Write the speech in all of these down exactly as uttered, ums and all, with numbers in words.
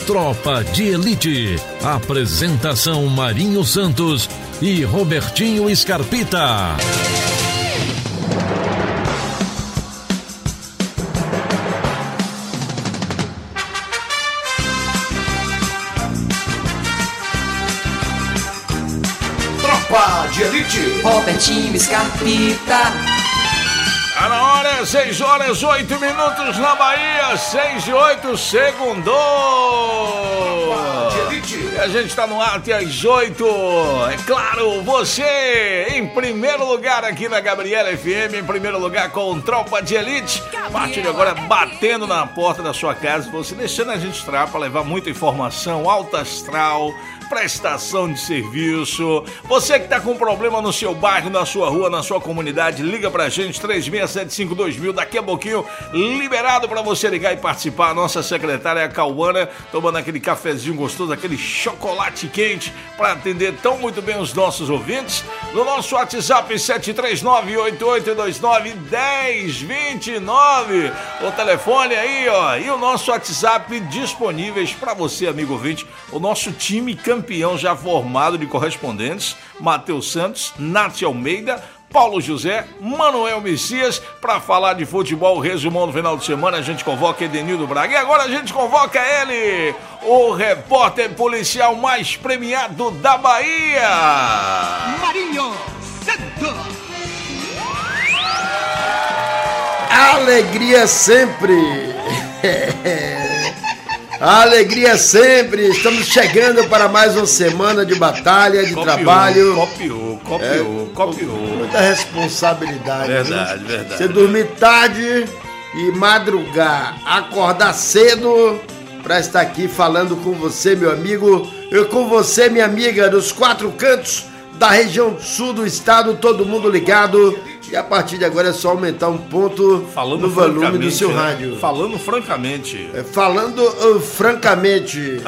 Tropa de Elite. Apresentação Marinho Santos e Robertinho Scarpita. Tropa de Elite. Robertinho Scarpita. Tá na hora, seis horas, oito minutos na Bahia, seis e oito, segundou. E a gente tá no ar até às oito. É claro, você em primeiro lugar aqui na Gabriela F M, em primeiro lugar com Tropa de Elite. A partir de agora, batendo na porta da sua casa, você deixando a gente entrar para levar muita informação, alta astral, prestação de serviço. Você que tá com problema no seu bairro, na sua rua, na sua comunidade, liga pra gente, três seis sete cinco dois mil, daqui a pouquinho liberado pra você ligar e participar. A nossa secretária é a Cauana, tomando aquele cafezinho gostoso, aquele chocolate quente pra atender tão muito bem os nossos ouvintes. No nosso WhatsApp sete três nove oito oito dois nove um zero dois nove, o telefone aí, ó, e o nosso WhatsApp disponíveis pra você, amigo ouvinte. O nosso time campeão já formado de correspondentes: Matheus Santos, Nath Almeida, Paulo José, Manuel Messias. Para falar de futebol, resumão no final de semana, a gente convoca Edenildo Braga. E agora a gente convoca ele, o repórter policial mais premiado da Bahia, Marinho Santos. Alegria sempre. Alegria sempre. Estamos chegando para mais uma semana de batalha, de copiou, trabalho. Copiou, copiou, é, copiou. Muita responsabilidade. Verdade, né? verdade. Você dormir tarde e madrugar, acordar cedo para estar aqui falando com você, meu amigo. Eu com você, minha amiga, dos quatro cantos da região sul do estado, todo mundo ligado. E a partir de agora é só aumentar um ponto falando no volume do seu né? rádio. Falando francamente. É, falando uh, francamente.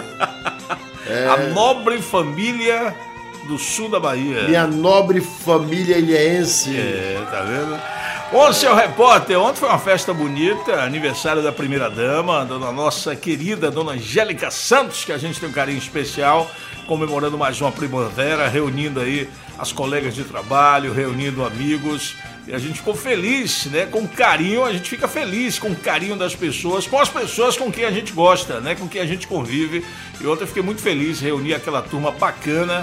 É... A nobre família do sul da Bahia. Minha nobre família ilhéense. É, tá vendo? Ô, seu repórter, ontem foi uma festa bonita, aniversário da primeira-dama, da nossa querida Dona Angélica Santos, que a gente tem um carinho especial, comemorando mais uma primavera, reunindo aí as colegas de trabalho, reunindo amigos. E a gente ficou feliz, né? Com carinho, a gente fica feliz com o carinho das pessoas, com as pessoas com quem a gente gosta, né? Com quem a gente convive. E ontem eu fiquei muito feliz, reunir aquela turma bacana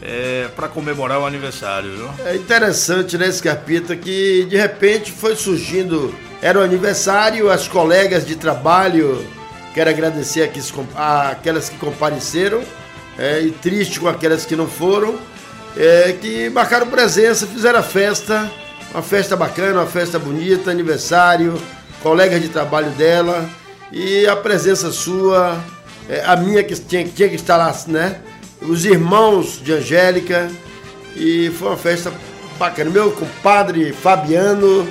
é, para comemorar o aniversário, viu? É interessante, né, Scarpita, que de repente foi surgindo, era o aniversário, as colegas de trabalho, quero agradecer aqui, aquelas que compareceram, é, e triste com aquelas que não foram, é, que marcaram presença, fizeram a festa, uma festa bacana, uma festa bonita, aniversário, colegas de trabalho dela, e a presença sua, é, a minha que tinha, tinha que estar lá, né? Os irmãos de Angélica, e foi uma festa bacana. Meu compadre Fabiano,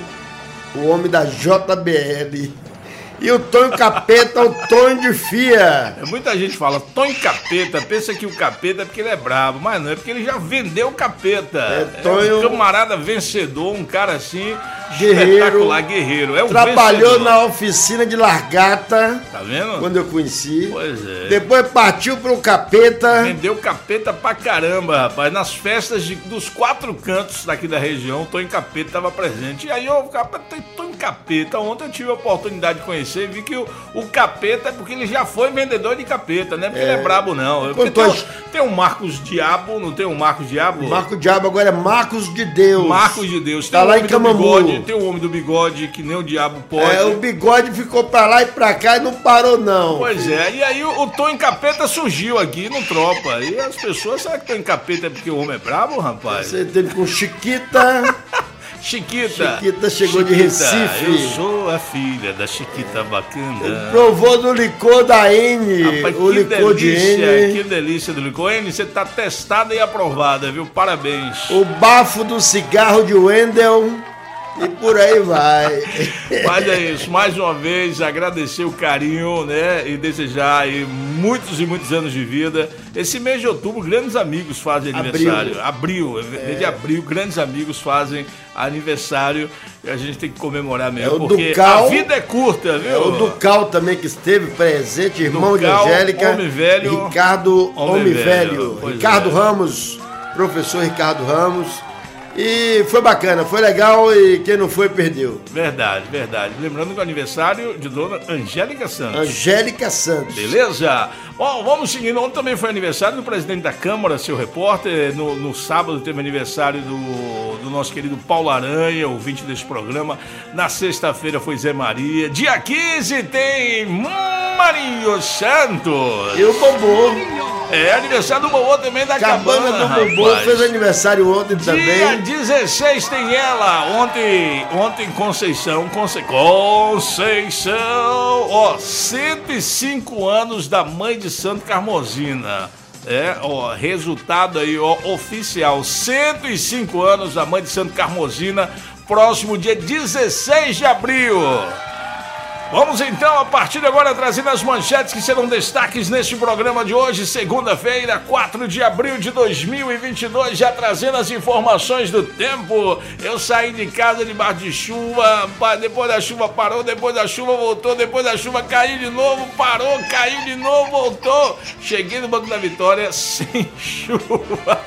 o homem da J B L, e o Tonho Capeta, o Tonho de Fia. Muita gente fala Tonho Capeta, pensa que o Capeta é porque ele é brabo, mas não, é porque ele já vendeu o Capeta. É, Tonho... é um camarada vencedor, um cara assim, guerreiro, espetacular, guerreiro. É um trabalhou vencedor. Na oficina de largata, tá vendo? Quando eu conheci. Pois é. Depois partiu pro Capeta. Vendeu Capeta pra caramba, rapaz. Nas festas de, dos quatro cantos daqui da região, o Tonho Capeta estava presente. E aí eu, Tonho Capeta, ontem eu tive a oportunidade de conhecer e vi que o, o Capeta é porque ele já foi vendedor de Capeta, né? Porque é. ele é brabo, não. Tem, tem um Marcos Diabo, não tem um Marcos Diabo? Marcos Diabo agora é Marcos de Deus. Marcos de Deus. Tem tá um lá em Camamu. Tem o homem do bigode que nem o diabo pode. É, o bigode ficou pra lá e pra cá e não parou, não. Pois filho. é, e aí o, o Tonho Capeta surgiu aqui no Tropa. E as pessoas, será que Tonho Capeta é porque o homem é bravo, rapaz? Você teve com Chiquita. Chiquita. Chiquita chegou Chiquita, de Recife. Eu sou a filha da Chiquita bacana. Ele provou do licor da N. Rapaz, o licor delícia, de N. Que delícia do licor. N, você tá testada e aprovada, viu? Parabéns. O bafo do cigarro de Wendel. E por aí vai. Mas é isso, mais uma vez agradecer o carinho, né? E desejar aí muitos e muitos anos de vida. Esse mês de outubro, grandes amigos fazem aniversário. Abril, é. de abril, grandes amigos fazem aniversário. E a gente tem que comemorar mesmo, é porque Ducal, a vida é curta, viu? É o Ducal também que esteve presente, irmão Ducal, de Angélica. Homem velho. Ricardo, homem, homem velho. velho. Ricardo é. Ramos, professor Ricardo Ramos. E foi bacana, foi legal e quem não foi, perdeu. Verdade, verdade. Lembrando que é o aniversário de dona Angélica Santos. Angélica Santos. Beleza? Bom, vamos seguindo. Ontem também foi aniversário do presidente da Câmara, seu repórter. No, no sábado teve aniversário do, do nosso querido Paulo Aranha, ouvinte desse programa. Na sexta-feira foi Zé Maria. Dia quinze tem Marinho Santos. E o Bobô. É aniversário do Bobô também da Cabana. Cabana do Bobô fez aniversário ontem também. Dia dezesseis tem ela. Ontem, ontem Conceição, Conce... Conceição, ó, cento e cinco anos da mãe de Santo Carmozina. É, ó, resultado aí, ó, oficial, cento e cinco anos da mãe de Santo Carmozina, próximo dia dezesseis de abril. Vamos então, a partir de agora, trazendo as manchetes que serão destaques neste programa de hoje, segunda-feira, quatro de abril de dois mil e vinte e dois, já trazendo as informações do tempo. Eu saí de casa debaixo de chuva, depois da chuva parou, depois da chuva voltou, depois da chuva caiu de novo, parou, caiu de novo, voltou. Cheguei no Banco da Vitória sem chuva.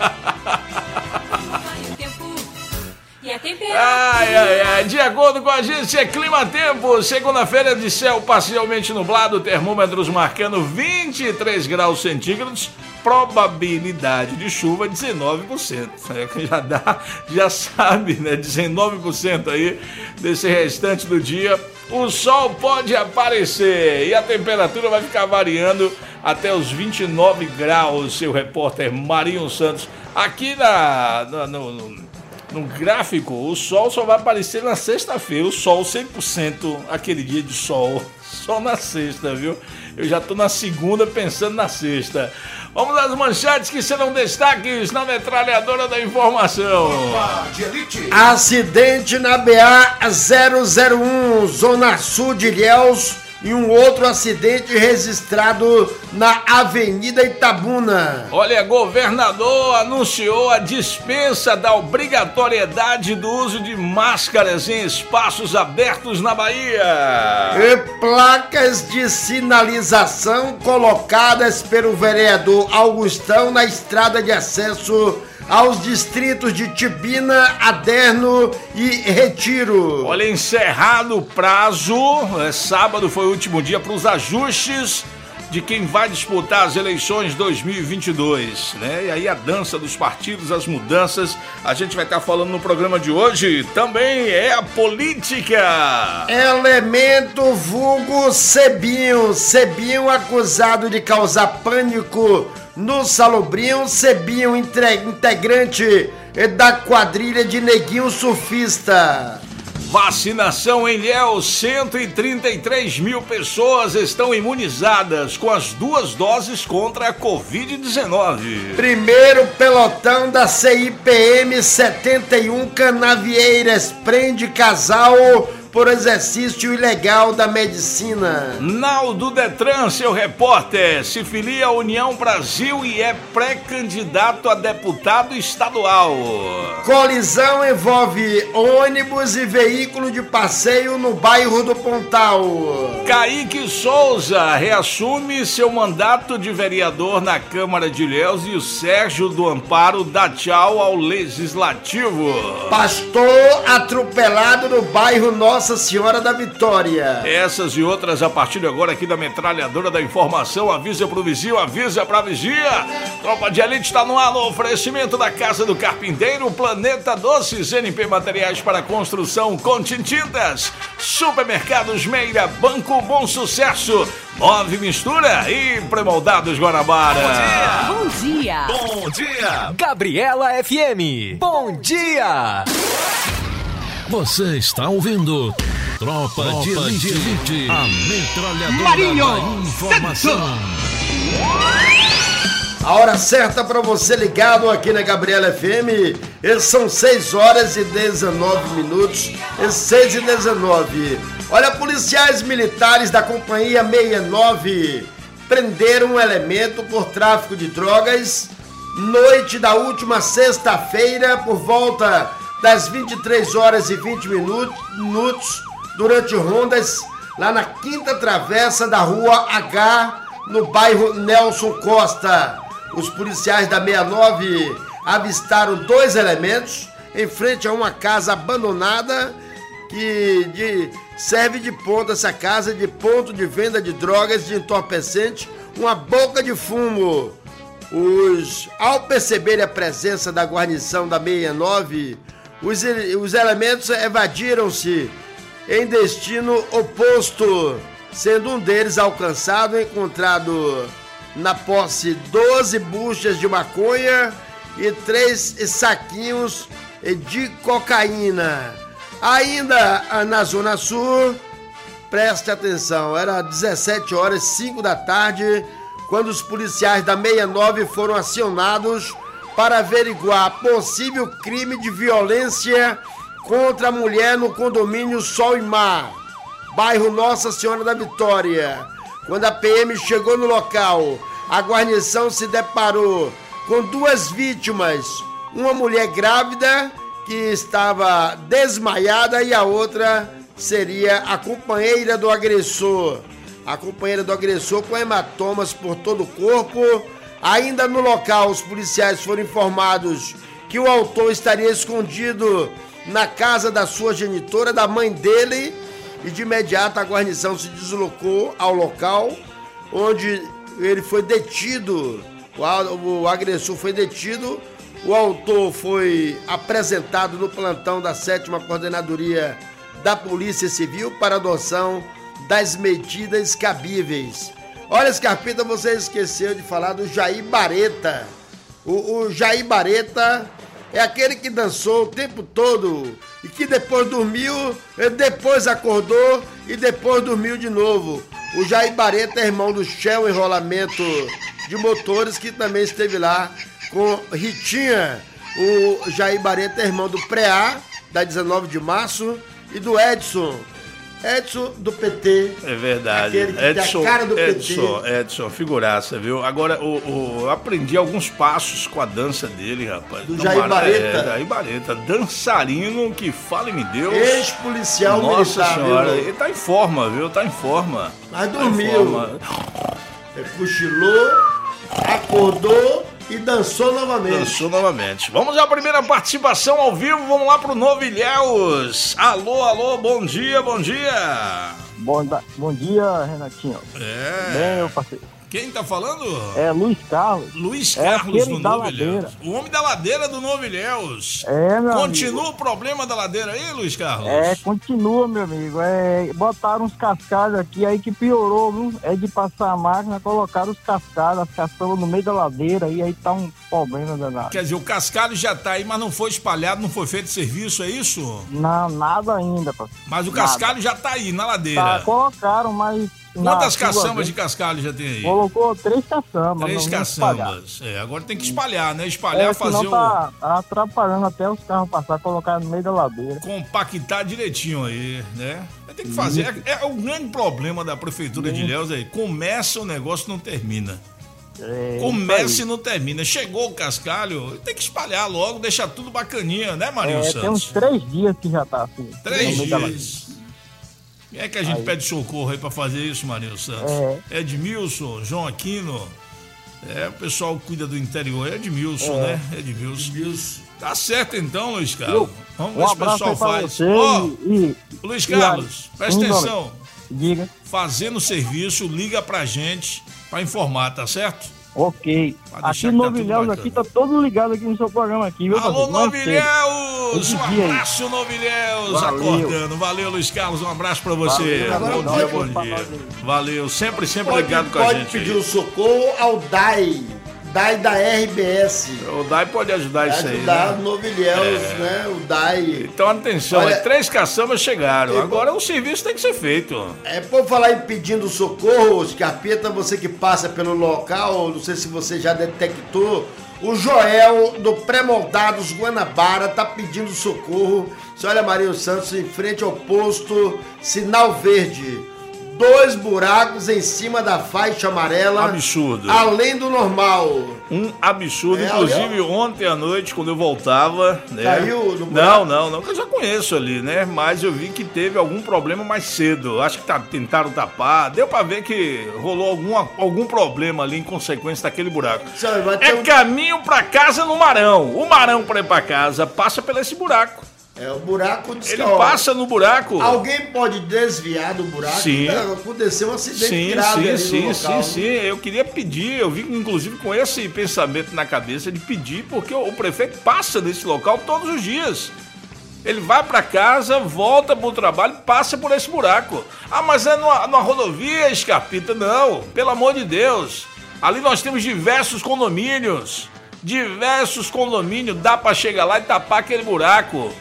Ai, ai, ai, de acordo com a agência Clima Tempo, segunda-feira de céu parcialmente nublado, termômetros marcando vinte e três graus centígrados, probabilidade de chuva dezenove por cento. É, já dá, já sabe, né? dezenove por cento aí desse restante do dia. O sol pode aparecer e a temperatura vai ficar variando até os vinte e nove graus, seu repórter Marinho Santos. Aqui na, na no, no No gráfico, o sol só vai aparecer na sexta-feira. O sol cem por cento, aquele dia de sol, só na sexta, viu? Eu já tô na segunda pensando na sexta. Vamos às manchetes que serão destaques na metralhadora da informação. Acidente na B A zero zero um, Zona Sul de Ilhéus, e um outro acidente registrado na Avenida Itabuna. Olha, governador anunciou a dispensa da obrigatoriedade do uso de máscaras em espaços abertos na Bahia. E placas de sinalização colocadas pelo vereador Augustão na estrada de acesso aos distritos de Tibina, Aderno e Retiro. Olha, encerrado o prazo, é, sábado foi o último dia para os ajustes de quem vai disputar as eleições dois mil e vinte e dois, né? E aí a dança dos partidos, as mudanças, a gente vai estar falando no programa de hoje. Também é a política. Elemento vulgo Cebinho, Cebinho acusado de causar pânico no Salobrinho. Cebinho, integrante da quadrilha de Neguinho Surfista. Vacinação em Ilhéus, cento e trinta e três mil pessoas estão imunizadas com as duas doses contra a covid dezenove. Primeiro pelotão da C I P M setenta e um Canavieiras prende casal por exercício ilegal da medicina. Naldo Detran, seu repórter, se filia à União Brasil e é pré-candidato a deputado estadual. Colisão envolve ônibus e veículo de passeio no bairro do Pontal. Kaique Souza reassume seu mandato de vereador na Câmara de Ilhéus e o Sérgio do Amparo dá tchau ao Legislativo. Pastor atropelado no bairro Nossa Nossa Senhora da Vitória. Essas e outras a partir de agora aqui da metralhadora da informação. Avisa pro vizinho, avisa pra vigia. Tropa de Elite está no ar no oferecimento da Casa do Carpinteiro, Planeta Doces, N P Materiais para Construção, Contintintas, Supermercados Meira, Banco Bom Sucesso, Nove Mistura e Premoldados Guanabara. Bom dia. Bom dia. Gabriela F M. Bom dia. Você está ouvindo Tropa, Tropa de Elite, de Elite, a metralhadora Marinho da informação. A hora certa para você ligado aqui na Gabriela F M. Eles são seis horas e dezenove minutos. seis e dezenove. Olha, policiais militares da Companhia sessenta e nove prenderam um elemento por tráfico de drogas noite da última sexta-feira por volta das vinte e três horas e vinte minutos durante rondas lá na quinta travessa da Rua H, no bairro Nelson Costa. Os policiais da sessenta e nove avistaram dois elementos em frente a uma casa abandonada que de, serve de ponto, essa casa de ponto de venda de drogas, de entorpecente, uma boca de fumo. Os, ao perceberem a presença da guarnição da sessenta e nove, os, os elementos evadiram-se em destino oposto, sendo um deles alcançado e encontrado na posse doze buchas de maconha e três saquinhos de cocaína. Ainda na Zona Sul, preste atenção, era dezessete horas e cinco da tarde, quando os policiais da sessenta e nove foram acionados para averiguar possível crime de violência contra a mulher no condomínio Sol e Mar, bairro Nossa Senhora da Vitória. Quando a P M chegou no local, a guarnição se deparou com duas vítimas, uma mulher grávida que estava desmaiada e a outra seria a companheira do agressor. A companheira do agressor com hematomas por todo o corpo. Ainda no local, os policiais foram informados que o autor estaria escondido na casa da sua genitora, da mãe dele, e de imediato a guarnição se deslocou ao local, onde ele foi detido, o agressor foi detido, o autor foi apresentado no plantão da sétima Coordenadoria da Polícia Civil para adoção das medidas cabíveis. Olha, Scarpita, você esqueceu de falar do Jair Bareta. O, o Jair Bareta é aquele que dançou o tempo todo e que depois dormiu, depois acordou e depois dormiu de novo. O Jair Bareta é irmão do Shell Enrolamento de Motores, que também esteve lá com Ritinha. O Jair Bareta é irmão do Preá, da dezenove de março, e do Edson. Edson do P T. É verdade. Edson, cara do Edson, P T. Edson, figuraça, viu? Agora, o, o, eu aprendi alguns passos com a dança dele, rapaz. Do Jair Bareta. É, Jair Bareta, dançarino que fale-me Deus. Ex-policial militar. Nossa senhora, viu? ele tá em forma, viu? Tá em forma. Mas tá dormiu. É, cochilou, acordou e dançou novamente. Dançou novamente. Vamos à primeira participação ao vivo. Vamos lá pro Novilhéus. Alô, alô, bom dia, bom dia. Bom, bom dia, Renatinho. É. Bem, meu parceiro. Quem tá falando? É Luiz Carlos. Luiz é Carlos do da Novilhéus. ladeira. O homem da ladeira do Novilhéus. É, meu Continua amigo. o problema da ladeira aí, Luiz Carlos? É, continua, meu amigo. É, botaram uns cascados aqui, aí que piorou, viu? É de passar a máquina, colocaram os cascados, as caçambas no meio da ladeira, e aí tá um problema danado. Quer dizer, o cascalho já tá aí, mas não foi espalhado, não foi feito serviço, é isso? Não, nada ainda, parceiro. Mas o Nada. cascalho já tá aí, na ladeira. Tá, colocaram, mas... Quantas na caçambas de de cascalho já tem aí? Colocou três caçambas. Três não, não espalhar. caçambas. É, agora tem que espalhar, né? Espalhar, é, fazer senão o... tá atrapalhando até os carros passar, colocar no meio da ladeira. compactar direitinho aí, né? Tem que fazer. É, é o grande problema da prefeitura de Ilhéus aí. Começa o negócio e não termina. É, Começa e não termina. Chegou o cascalho, tem que espalhar logo, deixar tudo bacaninha, né, Marinho é, Santos? tem uns três dias que já tá assim. Três no meio da dias. Quem é que a gente Aí. pede socorro aí pra fazer isso, Marinho Santos? É. Edmilson, João Aquino. É, o pessoal que cuida do interior. É Edmilson, É. né? Edmilson. Edmilson. Tá certo então, Luiz Carlos. Vamos ver Um se o abraço pessoal aí pra faz. você Ó, e, Luiz e Carlos, a- presta Sim, atenção. Diga. Fazendo o serviço, liga pra gente pra informar, tá certo? Ok. Pode deixar Aqui que tá no tudo Novilhéus, bacana. aqui tá todo ligado aqui no seu programa aqui, viu? Alô, parceiro? Não Novilhéus! Esse Um dia aí. abraço, Novilhéus! Valeu. Acordando. Valeu, Luiz Carlos. Um abraço pra você. Valeu, bom valeu, dia, bom valeu, dia. valeu. Valeu. Sempre, sempre Pode, ligado com a pode gente. pedir aí. o socorro ao D A I, D A I da R B S. O D A I pode ajudar Vai isso aí, ajudar né? Novo Ilhéus, É. né? O D A I. Então, atenção, Olha, é, três caçambas chegaram. eu- Agora o serviço tem que ser feito. É, por falar em pedindo socorro, Scarpeta, você que passa pelo local, não sei se você já detectou, o Joel do Pré-Moldados Guanabara tá pedindo socorro. Você olha, Marinho Santos, em frente ao posto Sinal Verde. Dois buracos em cima da faixa amarela. Absurdo. Além do normal. Um absurdo. É, Inclusive, olha- ontem à noite, quando eu voltava, né? Caiu no buraco? Não, não, não, que eu já conheço ali, né? Mas eu vi que teve algum problema mais cedo. Acho que tá, tentaram tapar. Deu pra ver que rolou alguma, algum problema ali em consequência daquele buraco. Sabe, vai ter É um- caminho pra casa no Marão. O Marão pra ir pra casa passa por esse buraco. É o buraco de Ele passa no buraco. Alguém pode desviar do buraco? Sim. Então, aconteceu um acidente Sim, grave sim, ali sim, no local. sim, sim. Eu queria pedir, eu vim inclusive com esse pensamento na cabeça de pedir, porque o, o prefeito passa nesse local todos os dias. Ele vai pra casa, volta pro trabalho, passa por esse buraco. Ah, mas é numa, numa rodovia, Scarpeta? Não, pelo amor de Deus. Ali nós temos diversos condomínios. Diversos condomínios, dá pra chegar lá e tapar aquele buraco.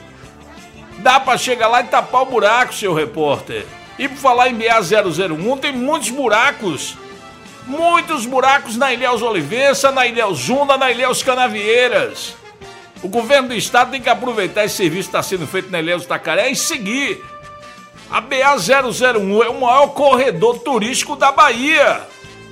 Dá pra chegar lá e tapar o buraco, seu repórter. E por falar em B A zero zero um, tem muitos buracos. Muitos buracos na Ilhéus Olivença, na Ilhéus Junda, na Ilhéus Canavieiras. O governo do estado tem que aproveitar esse serviço que está sendo feito na Ilhéus Tacaré e seguir. A B A zero zero um é o maior corredor turístico da Bahia.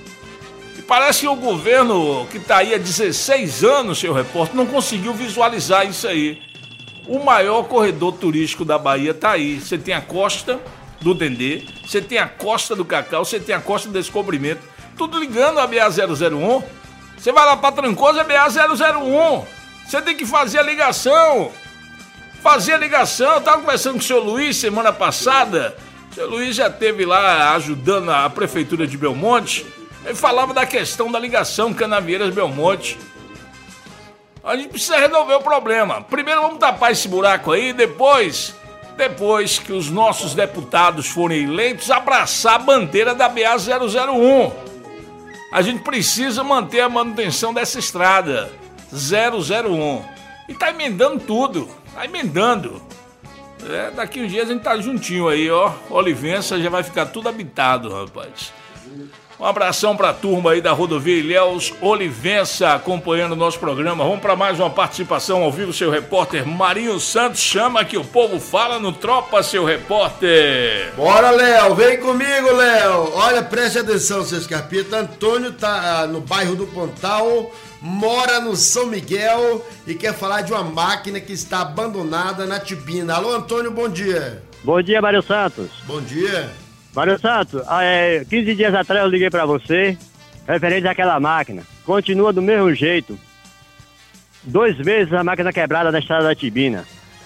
E parece que o governo, que está aí há dezesseis anos, seu repórter, não conseguiu visualizar isso aí. O maior corredor turístico da Bahia tá aí. Você tem a costa do Dendê, você tem a costa do Cacau, você tem a costa do Descobrimento. Tudo ligando a B A zero zero um. Você vai lá pra Trancoso, é B A zero zero um. Você tem que fazer a ligação. Fazer a ligação. Eu tava conversando com o senhor Luiz semana passada. O senhor Luiz já esteve lá ajudando a prefeitura de Belmonte. Ele falava da questão da ligação Canavieiras-Belmonte. A gente precisa resolver o problema. Primeiro vamos tapar esse buraco aí, depois, depois que os nossos deputados forem eleitos, abraçar a bandeira da B A zero zero um. A gente precisa manter a manutenção dessa estrada zero zero um. E tá emendando tudo, tá emendando. É, daqui uns dias a gente tá juntinho aí, ó. Olivença já vai ficar tudo habitado, rapaz. Um abração pra turma aí da rodovia Ilhéus Olivença acompanhando o nosso programa. Vamos para mais uma participação ao vivo, seu repórter Marinho Santos. Chama que o povo fala no Tropa, seu repórter. Bora, Léo, vem comigo, Léo. Olha, preste atenção, seu Scarpeta. Antônio tá ah, no bairro do Pontal, mora no São Miguel e quer falar de uma máquina que está abandonada na Tibina. Alô, Antônio, bom dia. Bom dia, Mário Santos. Bom dia. Mário Santos, ah, é, quinze dias atrás eu liguei pra você, referente àquela máquina. Continua do mesmo jeito. Dois meses a máquina quebrada na estrada da Tibina.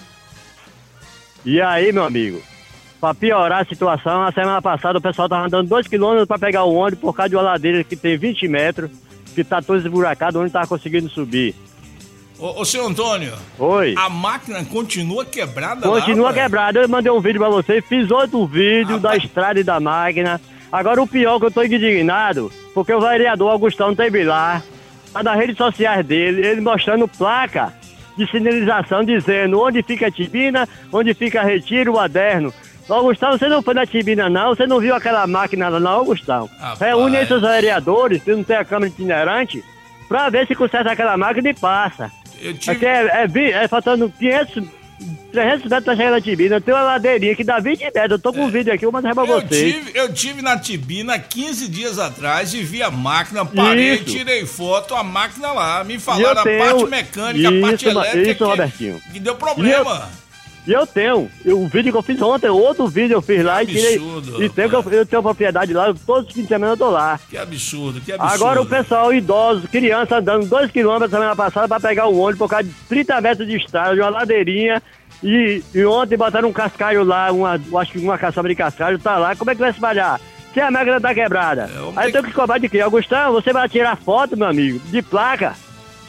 E aí, meu amigo, pra piorar a situação, a semana passada o pessoal tava andando dois quilômetros pra pegar o ônibus por causa de uma ladeira que tem vinte metros, que tá todo esburacado, onde tava conseguindo subir. Ô, ô, seu Antônio. Oi. A máquina continua quebrada Continua lá, quebrada. Eu mandei um vídeo pra você, fiz outro vídeo Ah, da tá. estrada e da máquina. Agora o pior que eu tô indignado, porque o vereador Augustão teve lá, tá nas redes sociais dele, ele mostrando placa de sinalização dizendo onde fica a Tibina, onde fica Retiro, o Aderno. Augustão, você não foi na Tibina não? Você não viu aquela máquina lá não, Augustão? Rapaz. Reúne esses vereadores, que não tem a câmera itinerante, pra ver se conserta aquela máquina e passa. Eu tive... Aqui é, é, vi- é faltando quinhentos, trezentos metros pra chegar na Tibina. Tem uma ladeirinha que dá vinte metros. Eu tô com um vídeo aqui, eu vou mandar pra Eu vocês. tive, eu tive na Tibina quinze dias atrás e vi a máquina, parei, Isso. tirei foto, a máquina lá. Me E falaram eu a tenho- parte mecânica, a parte Isso, elétrica isso, que, Robertinho. que deu problema. E eu tenho. Eu- O vídeo que eu fiz ontem, outro vídeo eu fiz lá Que e tirei. absurdo, E tenho, que eu, eu tenho propriedade lá, todos os fins de semana eu tô lá. Que absurdo, que absurdo. Agora o pessoal idoso, criança andando dois quilômetros semana passada pra pegar o ônibus por causa de trinta metros de estrada, de uma ladeirinha. E, e ontem botaram um cascalho lá, uma, eu acho que uma caçamba de cascalho, tá lá. Como é que vai espalhar? Se a máquina tá quebrada. É, vamos Aí ter tem que cobrar de quê? Augustão, você vai tirar foto, meu amigo, de placa.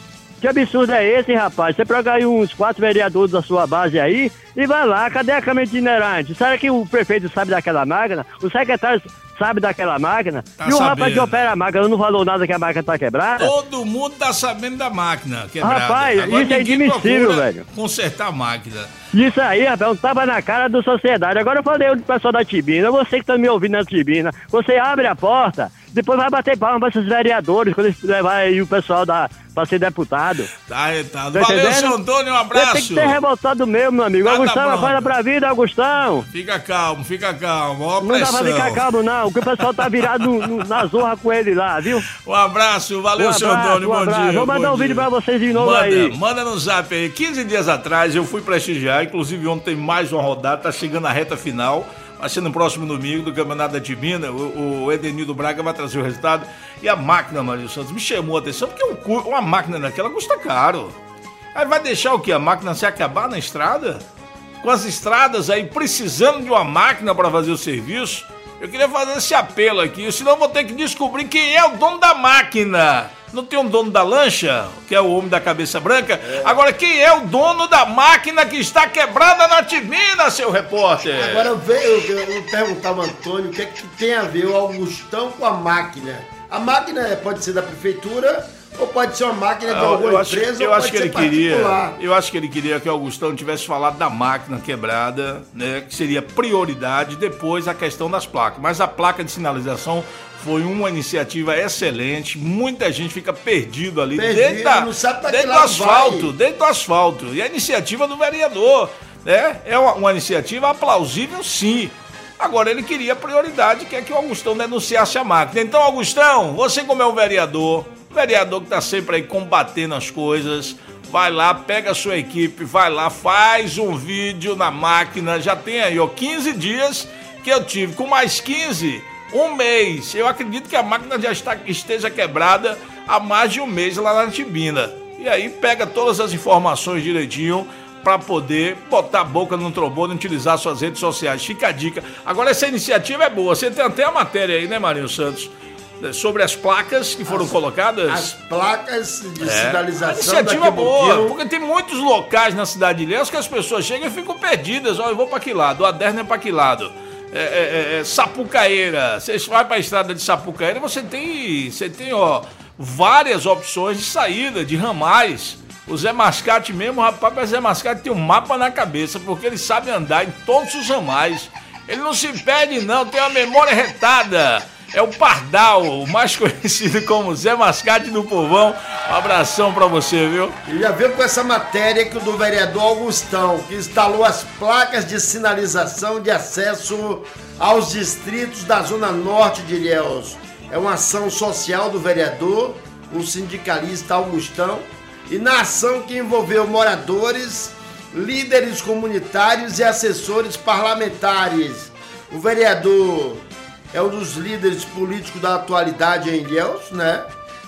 Que absurdo é esse, rapaz? Você pega aí uns quatro vereadores da sua base aí e vai lá, cadê a cama itinerante? Será que o prefeito sabe daquela máquina? O secretário sabe daquela máquina? Tá e o sabendo. rapaz que opera a máquina não falou nada que a máquina tá quebrada? Todo mundo tá sabendo da máquina quebrada. Rapaz, Agora isso é ninguém inadmissível, procura velho. Consertar a máquina. Isso aí, rapaz, um tapa na cara da sociedade. Agora eu falei pro pessoal da Tibina, você que tá me ouvindo na Tibina, você abre a porta, depois vai bater palma pra esses vereadores, quando eles levarem aí o pessoal da, pra ser deputado. Tá, tá. Tá Valeu, entendendo? seu Antônio, um Você abraço. tem que ter revoltado mesmo, meu amigo. Nada Augustão, bom. acorda pra vida, Augustão. Fica calmo, fica calmo. Ó, Não dá pressão. pra ficar calmo, não, que o pessoal tá virado no- no- na zorra com ele lá, viu? Um abraço, valeu, Um seu abraço, Antônio, um bom abraço. dia. Vou mandar bom um vídeo dia. pra vocês de novo manda, aí. Manda no zap aí. quinze dias atrás eu fui prestigiar, inclusive ontem tem mais uma rodada, tá chegando a reta final. Vai ser no próximo domingo do Campeonato da Tibina. O, o Edenildo Braga vai trazer o resultado. E a máquina, Maria Santos, me chamou a atenção, porque um cu- uma máquina daquela custa caro. Aí vai deixar o quê? A máquina se acabar na estrada? Com as estradas aí precisando de uma máquina para fazer o serviço? Eu queria fazer esse apelo aqui, senão eu vou ter que descobrir quem é o dono da máquina. Não tem um dono da lancha, que é o homem da cabeça branca? Agora, quem é o dono da máquina que está quebrada na Tibina, seu repórter? Agora veio, eu, eu perguntava ao Antônio o que é que tem a ver o Augustão com a máquina. A máquina pode ser da prefeitura ou pode ser uma máquina de Eu, alguma eu acho, empresa eu ou acho pode que ele ser particular. queria, eu acho que ele queria que o Augustão tivesse falado da máquina quebrada, né, que seria prioridade, depois a questão das placas. Mas a placa de sinalização foi uma iniciativa excelente, muita gente fica perdido ali, Perdido, dentro, da- não sabe pra que dentro do lado asfalto, vai. dentro do asfalto. E a iniciativa do vereador, né, é uma, uma iniciativa aplausível, sim. Agora ele queria prioridade, que é que o Augustão denunciasse a máquina. Então, Augustão, você como é um vereador, vereador que tá sempre aí combatendo as coisas, vai lá, pega a sua equipe, vai lá, faz um vídeo na máquina. Já tem aí, ó, quinze dias que eu tive, com mais quinze, um mês. Eu acredito que a máquina já está, esteja quebrada há mais de um mês lá na Tibina. E aí pega todas as informações direitinho para poder botar a boca no trombone e utilizar suas redes sociais. Fica a dica. Agora, essa iniciativa é boa. Você tem até a matéria aí, né, Marinho Santos? Sobre as placas que foram As- colocadas. As placas de É. sinalização. A iniciativa daqui a é boa, pouquinho. porque tem muitos locais na cidade de Ilhéus que as pessoas chegam e ficam perdidas. Ó, eu vou para que lado? O Aderno é para que lado? É, é, é, Sapucaíra. Você vai para a estrada de Sapucaíra, você tem, você tem ó, várias opções de saída, de ramais. O Zé Mascate mesmo, rapaz, o Zé Mascate tem um mapa na cabeça, porque ele sabe andar em todos os ramais. Ele não se perde, não, tem uma memória retada. É o Pardal, o mais conhecido como Zé Mascate do Povão. Um abração pra você, viu? E já veio com essa matéria que o do vereador Augustão, que instalou as placas de sinalização de acesso aos distritos da Zona Norte de Ilhéus. É uma ação social do vereador, o sindicalista Augustão, e na ação que envolveu moradores, líderes comunitários e assessores parlamentares. O vereador é um dos líderes políticos da atualidade em Ilhéus, né?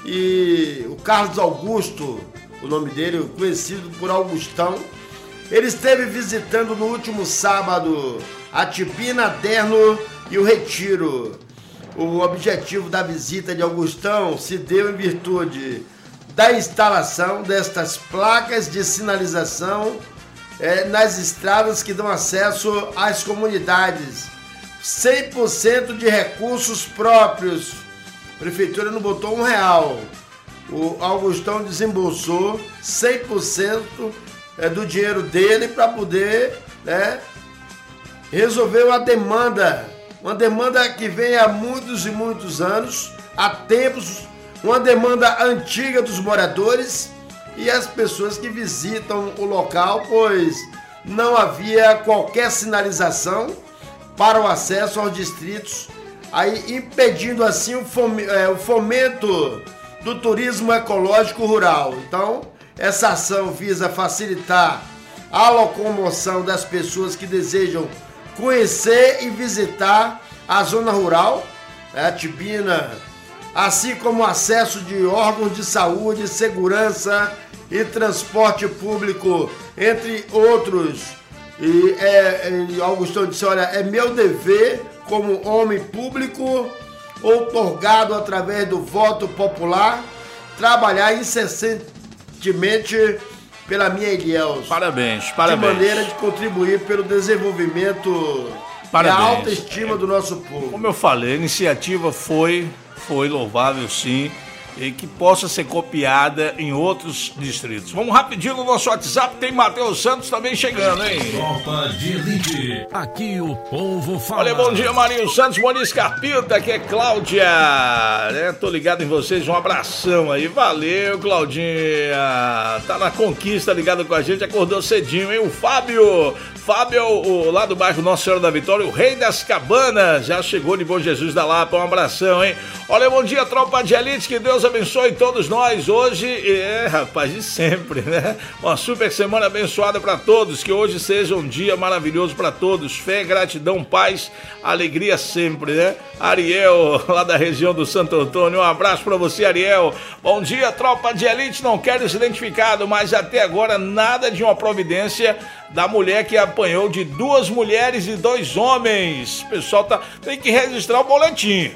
E o Carlos Augusto, o nome dele, conhecido por Augustão, ele esteve visitando no último sábado a Tibina, Aderno e o Retiro. O objetivo da visita de Augustão se deu em virtude da instalação destas placas de sinalização eh, nas estradas que dão acesso às comunidades. cem por cento de recursos próprios. A prefeitura não botou um real. O Augustão desembolsou cem por cento do dinheiro dele para poder, né, resolver uma demanda. Uma demanda que vem há muitos e muitos anos, há tempos, uma demanda antiga dos moradores e as pessoas que visitam o local, pois não havia qualquer sinalização para o acesso aos distritos, aí impedindo assim o fomento do turismo ecológico rural. Então, essa ação visa facilitar a locomoção das pessoas que desejam conhecer e visitar a zona rural, a Tibina, assim como o acesso de órgãos de saúde, segurança e transporte público, entre outros. E é, é, Augustão disse, olha, é meu dever como homem público, outorgado através do voto popular, trabalhar incessan- Gentilmente pela minha Ilhéus. Parabéns, parabéns. De maneira de contribuir pelo desenvolvimento Parabéns. e a autoestima do nosso povo. Como eu falei, a iniciativa foi, foi louvável sim, e que possa ser copiada em outros distritos. Vamos rapidinho no nosso WhatsApp, tem Matheus Santos também chegando, hein? Tropa de Elite, aqui o povo fala. Olha, bom dia, Marinho Santos, bom dia, Scarpita, aqui é Cláudia, né? Tô ligado em vocês, um abração aí, valeu, Claudinha, tá na conquista, ligado com a gente, acordou cedinho, hein? O Fábio, Fábio, o, lá do bairro Nossa Senhora da Vitória, o rei das cabanas, já chegou de Bom Jesus da Lapa, um abração, hein? Olha, bom dia, Tropa de Elite, que Deus abençoe todos nós hoje, é, rapaz, de sempre, né? Uma super semana abençoada para todos, que hoje seja um dia maravilhoso para todos, fé, gratidão, paz, alegria sempre, né? Ariel, lá da região do Santo Antônio, um abraço para você, Ariel. Bom dia, Tropa de Elite, não quero ser identificado, mas até agora nada de uma providência da mulher que apanhou de duas mulheres e dois homens. O pessoal tá, tem que registrar o boletim.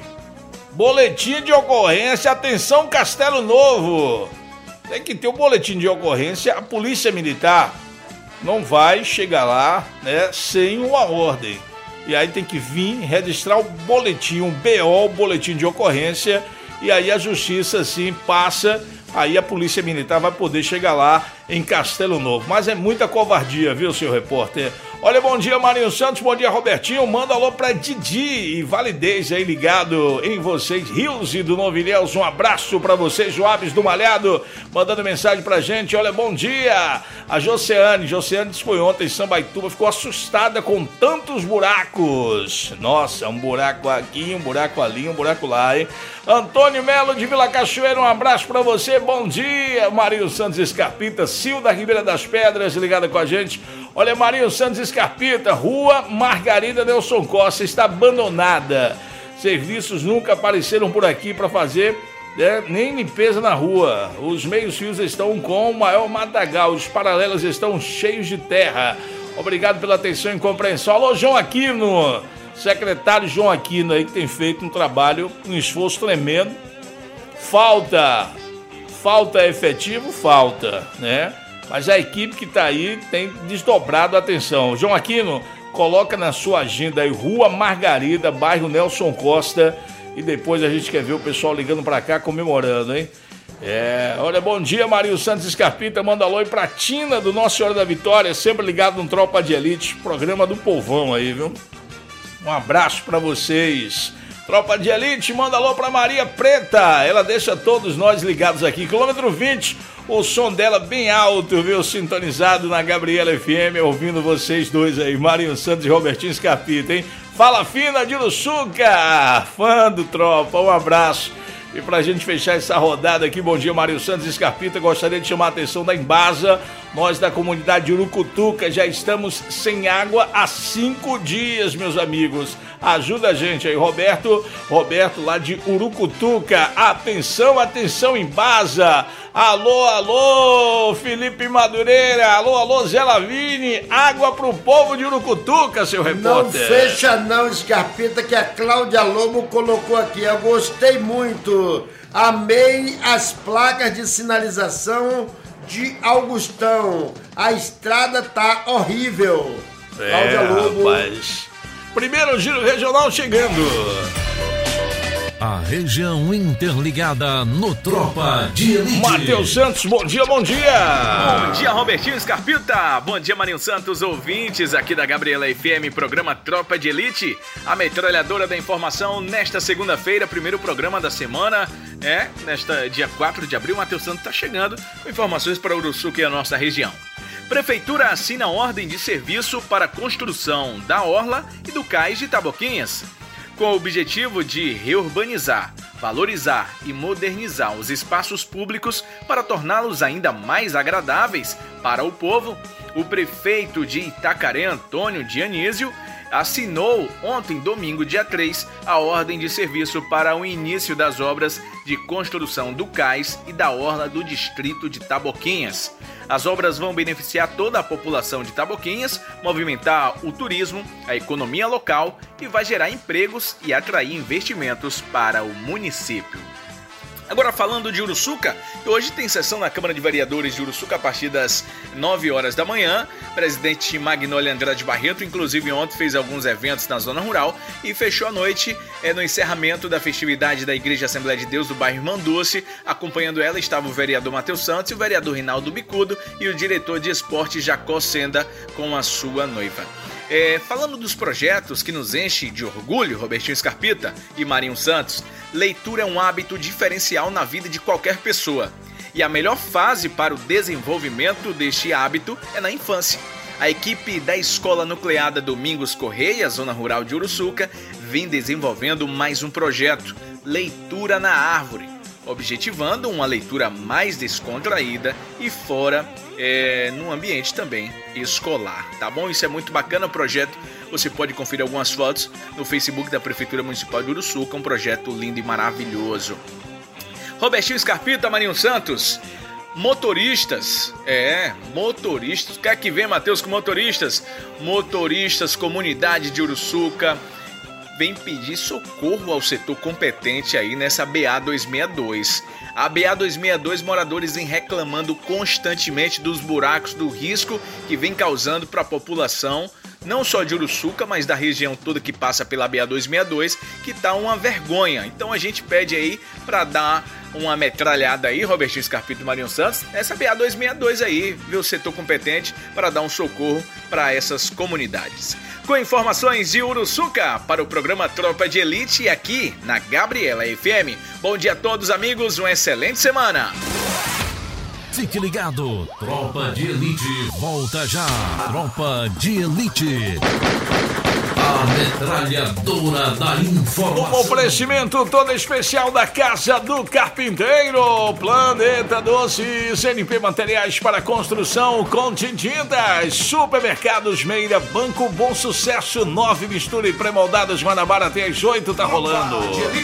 Boletim de ocorrência, atenção Castelo Novo. Tem que ter o boletim de ocorrência, a polícia militar não vai chegar lá, né, sem uma ordem. E aí tem que vir registrar o boletim, um B O, o boletim de ocorrência, e aí a justiça assim passa, aí a polícia militar vai poder chegar lá em Castelo Novo. Mas é muita covardia, viu, senhor repórter? Olha, bom dia, Marinho Santos, bom dia, Robertinho, manda alô pra Didi e Validez aí ligado em vocês, Rilze do Novilhéus, um abraço pra vocês, Joabes do Malhado, mandando mensagem pra gente, olha, bom dia, a Joceane, Joceane disse que foi ontem em Sambaituba, ficou assustada com tantos buracos, nossa, um buraco aqui, um buraco ali, um buraco lá, hein? Antônio Melo de Vila Cachoeira, um abraço pra você, bom dia, Marinho Santos Escarpita, Silda Ribeira das Pedras, ligada com a gente. Olha, Marinho Santos Escarpita, Rua Margarida Nelson Costa, está abandonada. Serviços nunca apareceram por aqui para fazer, né, nem limpeza na rua. Os meios-fios estão com o maior matagal, os paralelos estão cheios de terra. Obrigado pela atenção e compreensão. Alô, João Aquino, secretário João Aquino aí, que tem feito um trabalho, um esforço tremendo. Falta, falta efetivo, falta, né? Mas a equipe que está aí tem desdobrado a atenção. João Aquino, coloca na sua agenda aí Rua Margarida, bairro Nelson Costa, e depois a gente quer ver o pessoal ligando para cá comemorando, hein? É, olha, bom dia, Marinho Santos Escarpita, manda alô aí pra Tina do Nossa Senhora da Vitória, sempre ligado no Tropa de Elite, programa do povão aí, viu? Um abraço para vocês. Tropa de Elite, manda alô pra Maria Preta, ela deixa todos nós ligados aqui, quilômetro vinte, o som dela bem alto, viu, sintonizado na Gabriela F M, ouvindo vocês dois aí, Marinho Santos e Robertinho Escarpita, hein? Fala Fina de Luçuca, fã do Tropa, um abraço. E pra gente fechar essa rodada aqui, bom dia, Marinho Santos Escarpita, gostaria de chamar a atenção da Embasa, nós da comunidade de Urucutuca já estamos sem água há cinco dias, meus amigos. Ajuda a gente aí, Roberto, Roberto lá de Urucutuca, atenção, atenção, Embasa, alô, alô, Felipe Madureira, alô, alô, Zé Lavini, água pro povo de Urucutuca, seu repórter. Não fecha não, Escarpita, que a Cláudia Lobo colocou aqui, eu gostei muito, amei as placas de sinalização de Augustão, a estrada tá horrível. É, Cláudia Lobo. Rapaz. Primeiro giro regional chegando. A região interligada no Tropa de Elite. Matheus Santos, bom dia, bom dia. Bom dia, Robertinho Escarpita. Bom dia, Marinho Santos, ouvintes aqui da Gabriela F M, programa Tropa de Elite, a metralhadora da informação nesta segunda-feira, primeiro programa da semana, é, nesta dia quatro de abril, Matheus Santos está chegando com informações para Uruçuca e a nossa região. Prefeitura assina ordem de serviço para construção da Orla e do Cais de Taboquinhas, com o objetivo de reurbanizar, valorizar e modernizar os espaços públicos para torná-los ainda mais agradáveis para o povo. O prefeito de Itacaré, Antônio Dionísio, assinou ontem, domingo, dia três, a ordem de serviço para o início das obras de construção do cais e da orla do distrito de Taboquinhas. As obras vão beneficiar toda a população de Taboquinhas, movimentar o turismo, a economia local e vai gerar empregos e atrair investimentos para o município. Agora falando de Uruçuca, hoje tem sessão na Câmara de Vereadores de Uruçuca a partir das nove horas da manhã. Presidente Magnólia Andrade Barreto, inclusive ontem, fez alguns eventos na zona rural e fechou a noite é, no encerramento da festividade da Igreja Assembleia de Deus do bairro Irmã Dulce. Acompanhando ela estava o vereador Matheus Santos, o vereador Rinaldo Bicudo e o diretor de esporte Jacó Senda com a sua noiva. É, falando dos projetos que nos enche de orgulho, Robertinho Scarpita e Marinho Santos, leitura é um hábito diferencial na vida de qualquer pessoa. E a melhor fase para o desenvolvimento deste hábito é na infância. A equipe da Escola Nucleada Domingos Correia, zona rural de Uruçuca, vem desenvolvendo mais um projeto, Leitura na Árvore, objetivando uma leitura mais descontraída e fora, é, num ambiente também escolar, tá bom? Isso é muito bacana o projeto. Você pode conferir algumas fotos no Facebook da Prefeitura Municipal de Uruçuca, um projeto lindo e maravilhoso. Robertinho Scarpita, Marinho Santos, motoristas, é, motoristas, o que é que vem, Matheus, com motoristas? Motoristas, comunidade de Uruçuca, vem pedir socorro ao setor competente aí nessa B A duzentos e sessenta e dois. A B A duzentos e sessenta e dois, moradores vêm reclamando constantemente dos buracos, do risco que vem causando para a população, não só de Uruçuca, mas da região toda que passa pela B A duzentos e sessenta e dois, que tá uma vergonha. Então a gente pede aí para dar uma metralhada aí, Robertinho Scarpita e Marinho Santos, essa B A duzentos e sessenta e dois aí, ver o setor competente para dar um socorro para essas comunidades. Com informações de Uruçuca para o programa Tropa de Elite aqui na Gabriela F M. Bom dia a todos, amigos, uma excelente semana. Fique ligado, Tropa de Elite volta já. Tropa de Elite, a metralhadora da informação. Um oferecimento todo especial da Casa do Carpinteiro, Planeta Doces, N P Materiais para Construção, Conte Tintas, Supermercados Meira, Banco Bom Sucesso, nove mistura e pré-moldados Guanabara até às oito, tá rolando.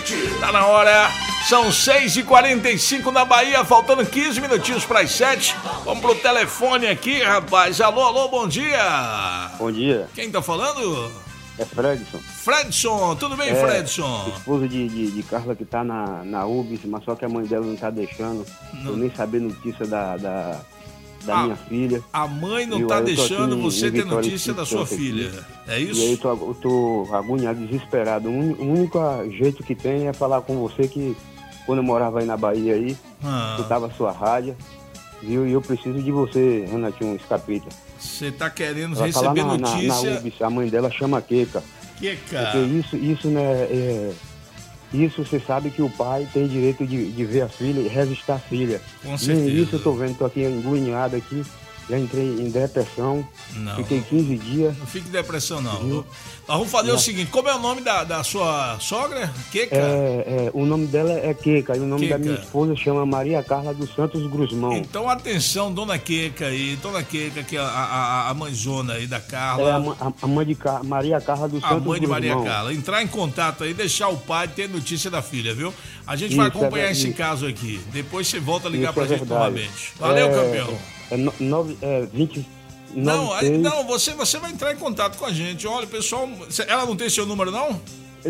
Tá na hora, são seis e quarenta e cinco na Bahia, faltando quinze minutinhos para as sete. Vamos pro telefone aqui, rapaz. Alô, alô, bom dia. Bom dia. Quem tá falando? É Fredson. Fredson, tudo bem, é, Fredson? Esposa de, de, de Carla que tá na, na U B S, mas só que a mãe dela não tá deixando. Não. Eu nem saber notícia da, da, da a, minha filha. A mãe não eu, tá eu deixando você ter notícia da sua filha, aqui. É isso? E aí eu tô, eu tô agoniado, desesperado. O único jeito que tem é falar com você que quando eu morava aí na Bahia aí, ah. escutava a sua rádio, viu? E eu preciso de você, Renatinho Scarpita. Você tá querendo ela receber na, notícia... Na, na U B S, a mãe dela chama Keka. Keka. Porque isso, isso, né, é... Isso você sabe que o pai tem direito de, de ver a filha e revistar a filha. Com certeza. Nem isso eu tô vendo, tô aqui englinhado aqui. Já entrei em depressão, não. Fiquei quinze dias. Não fique em depressão, não. Viu? Nós vamos fazer não. o seguinte, como é o nome da, da sua sogra? Keka? É, é, o nome dela é Keka, e o nome Keka. da minha esposa chama Maria Carla dos Santos Grusmão. Então, atenção, dona Keka aí, dona Keka, que é a, a, a mãezona aí da Carla. É a, a mãe de Car... Maria Carla dos a Santos Grusmão. A mãe de Maria Grusmão. Carla. Entrar em contato aí, deixar o pai ter notícia da filha, viu? A gente isso, vai acompanhar é esse caso aqui. Depois você volta a ligar isso pra é gente verdade. novamente. Valeu, é, campeão. É, é, nove, é vinte... Não, aí, não você, você vai entrar em contato com a gente. Olha, pessoal, ela não tem seu número, não?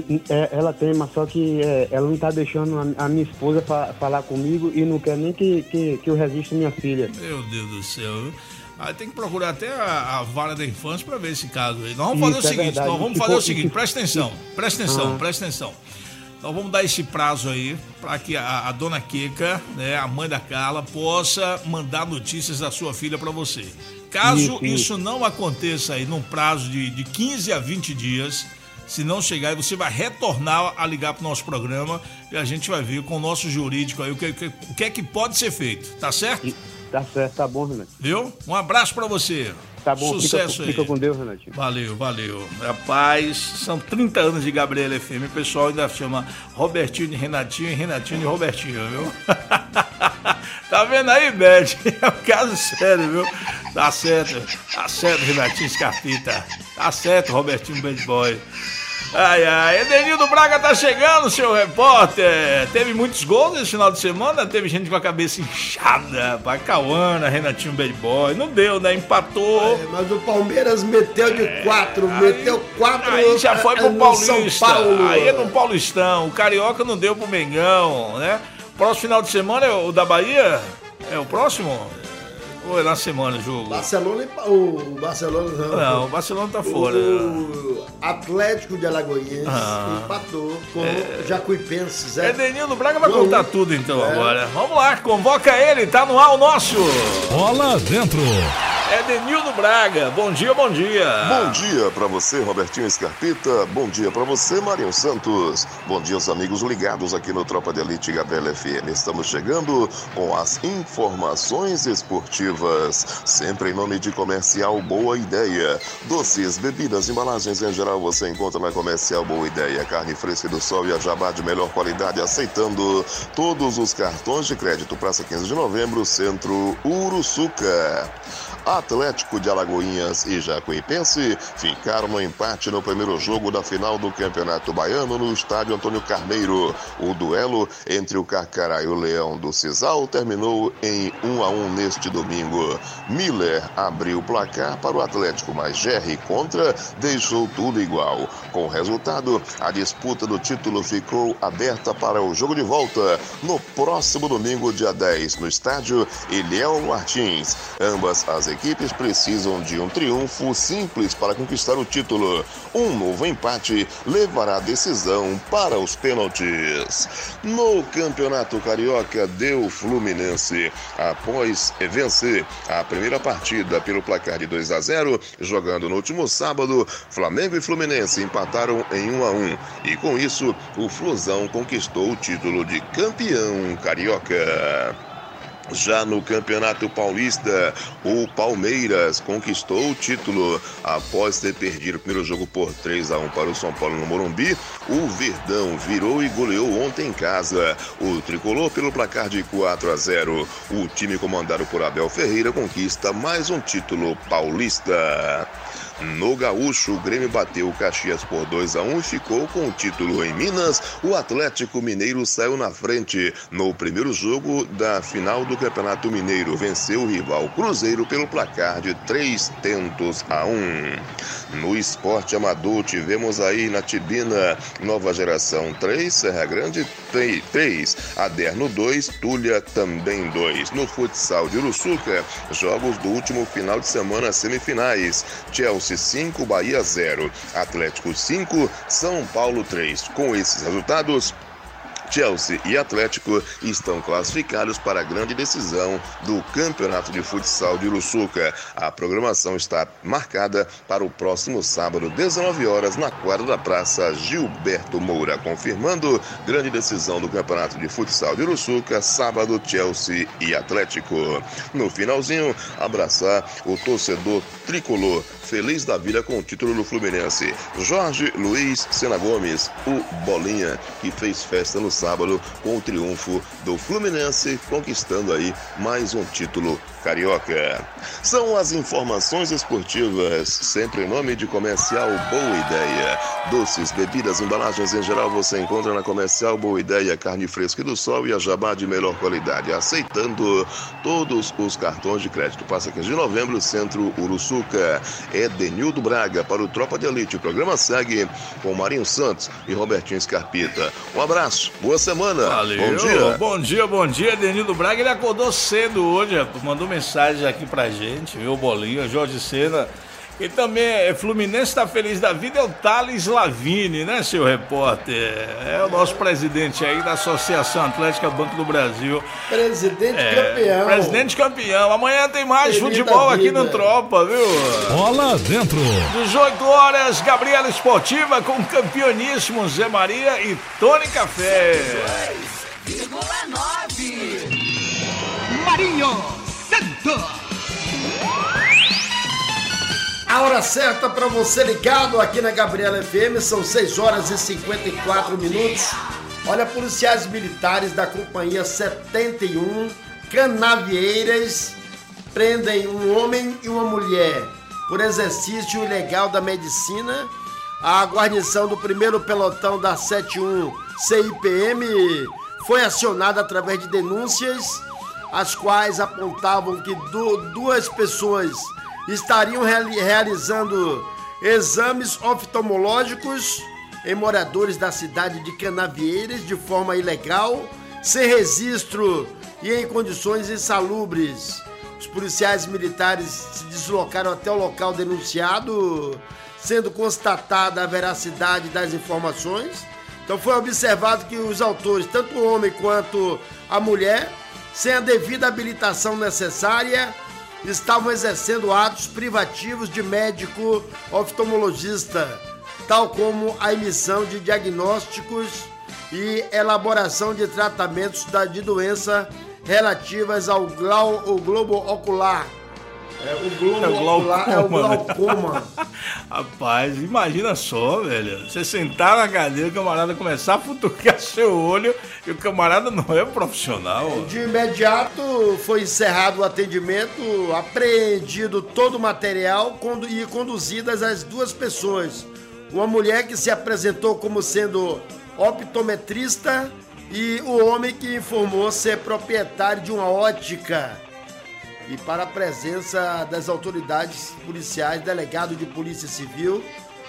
É, ela tem, mas só que é, ela não tá deixando a, a minha esposa fa, falar comigo e não quer nem que, que, que eu registre minha filha. Meu Deus do céu. Aí tem que procurar até a, a vara da infância pra ver esse caso aí. Nós vamos fazer Isso, o seguinte, é nós vamos fazer for, o seguinte, presta atenção, presta atenção, ah. presta atenção. Nós vamos dar esse prazo aí para que a, a dona Keka, né, a mãe da Carla, possa mandar notícias da sua filha para você. Caso isso, isso. isso não aconteça aí num prazo de, de quinze a vinte dias, se não chegar, você vai retornar a ligar para o nosso programa e a gente vai ver com o nosso jurídico aí o que, que, o que é que pode ser feito, tá certo? Tá certo, tá bom, Renato. Viu? Um abraço para você. Tá bom, sucesso fica, aí. Fica com Deus, Renatinho. Valeu, valeu. Rapaz, são trinta anos de Gabriela F M, o pessoal ainda chama Robertinho de Renatinho e Renatinho de Robertinho, viu? Tá vendo aí, Beth? É um caso sério, viu? Tá certo, tá certo, Renatinho Scarpita. Tá certo, Robertinho Bad Boy. Ai, ai, Edenildo Braga tá chegando, seu repórter. Teve muitos gols nesse final de semana, teve gente com a cabeça inchada. Bacauana, Renatinho Bad Boy. Não deu, né? Empatou. É, mas o Palmeiras meteu de quatro, é, meteu quatro. Aí já foi pro Paulista. São Paulo. Aí é no Paulistão. O Carioca não deu pro Mengão, né? Próximo final de semana é o da Bahia? É o próximo? Ou é na semana o jogo? Barcelona, o Barcelona não. Não, o Barcelona tá fora. O Atlético de Alagoinhas ah, empatou com é... Jacuipense. Zé. Edenildo Braga vai contar tudo então é. agora. Vamos lá, convoca ele, tá no ar o nosso. Bola dentro. Edenildo Braga, bom dia, bom dia. Bom dia pra você, Robertinho Scarpita. Bom dia pra você, Marinho Santos. Bom dia aos amigos ligados aqui no Tropa de Elite Gabriela F M. Estamos chegando com as informações esportivas, sempre em nome de Comercial Boa Ideia. Doces, bebidas, embalagens em geral você encontra na Comercial Boa Ideia. Carne fresca do sol e a jabá de melhor qualidade, aceitando todos os cartões de crédito. Praça quinze de novembro, Centro Uruçuca. Atlético de Alagoinhas e Jacuipense ficaram no empate no primeiro jogo da final do Campeonato Baiano no estádio Antônio Carneiro. O duelo entre o Carcará e o Leão do Cisal terminou em um a um neste domingo. Miller abriu o placar para o Atlético, mas Jerry contra deixou tudo igual. Com o resultado, a disputa do título ficou aberta para o jogo de volta no próximo domingo, dia dez, no estádio Eliel Martins. Ambas as equipes precisam de um triunfo simples para conquistar o título. Um novo empate levará a decisão para os pênaltis. No Campeonato Carioca, deu Fluminense. Após vencer a primeira partida pelo placar de dois a zero, jogando no último sábado, Flamengo e Fluminense empataram em um a um. E com isso, o Flusão conquistou o título de campeão carioca. Já no Campeonato Paulista, o Palmeiras conquistou o título após ter perdido o primeiro jogo por três a um para o São Paulo no Morumbi. O Verdão virou e goleou ontem em casa o tricolor pelo placar de quatro a zero. O time comandado por Abel Ferreira conquista mais um título paulista. No Gaúcho, o Grêmio bateu o Caxias por dois a um e ficou com o título em Minas. O Atlético Mineiro saiu na frente no primeiro jogo da final do Campeonato Mineiro. Venceu o rival Cruzeiro pelo placar de três tentos a um. No esporte amador, tivemos aí na Tibina Nova Geração três, Serra Grande três, Aderno dois, Tulha também dois. No futsal de Uruçuca, jogos do último final de semana semifinais. Chelsea cinco, Bahia zero, Atlético cinco, São Paulo três. Com esses resultados, Chelsea e Atlético estão classificados para a grande decisão do Campeonato de Futsal de Uruçuca. A programação está marcada para o próximo sábado, dezenove horas, na quadra da Praça Gilberto Moura. Confirmando grande decisão do Campeonato de Futsal de Uruçuca, sábado, Chelsea e Atlético. No finalzinho, abraçar o torcedor tricolor, feliz da vida com o título do Fluminense. Jorge Luiz Sena Gomes, o Bolinha, que fez festa no sábado com o triunfo do Fluminense, conquistando aí mais um título carioca. São as informações esportivas, sempre em nome de Comercial Boa Ideia. Doces, bebidas, embalagens em geral você encontra na Comercial Boa Ideia. Carne fresca do sol e a jabá de melhor qualidade, aceitando todos os cartões de crédito. Passa quinze de novembro, Centro Uruçuca. Edenildo Braga para o Tropa de Elite. O programa segue com Marinho Santos e Robertinho Scarpita. Um abraço, boa semana. Valeu. Bom dia. Bom dia, bom dia. Edenildo Braga, ele acordou cedo hoje, mandou mensagem aqui pra gente, viu, Bolinha, Jorge Sena. E também é Fluminense, tá feliz da vida, é o Thales Lavini, né, seu repórter? É o nosso presidente aí da Associação Atlética Banco do Brasil. Presidente é, campeão. Presidente campeão. Amanhã tem mais feliz futebol aqui no Tropa, viu? Bola dentro. dezoito horas, Gabriela Esportiva com o campeoníssimo Zé Maria e Tony Café. vírgula nove. Marinho Santos. A hora certa para você ligado aqui na Gabriela F M, são seis horas e cinquenta e quatro minutos. Olha, policiais militares da Companhia setenta e um, Canavieiras, prendem um homem e uma mulher por exercício ilegal da medicina. A guarnição do primeiro pelotão da setenta e um C I P M foi acionada através de denúncias, as quais apontavam que du- duas pessoas estariam reali- realizando exames oftalmológicos em moradores da cidade de Canavieiras de forma ilegal, sem registro e em condições insalubres. Os policiais militares se deslocaram até o local denunciado, sendo constatada a veracidade das informações. Então foi observado que os autores, tanto o homem quanto a mulher, sem a devida habilitação necessária, estavam exercendo atos privativos de médico oftalmologista, tal como a emissão de diagnósticos e elaboração de tratamentos de doença relativas ao, glau, ao globo ocular. É, o globo é ocular é o glaucoma. Rapaz, imagina só, velho. Você sentar na cadeira, o camarada começar a futucar seu olho e o camarada não é profissional. De imediato foi encerrado o atendimento, apreendido todo o material e conduzidas as duas pessoas. Uma mulher que se apresentou como sendo optometrista e o homem que informou ser proprietário de uma ótica. E para a presença das autoridades policiais, delegado de Polícia Civil,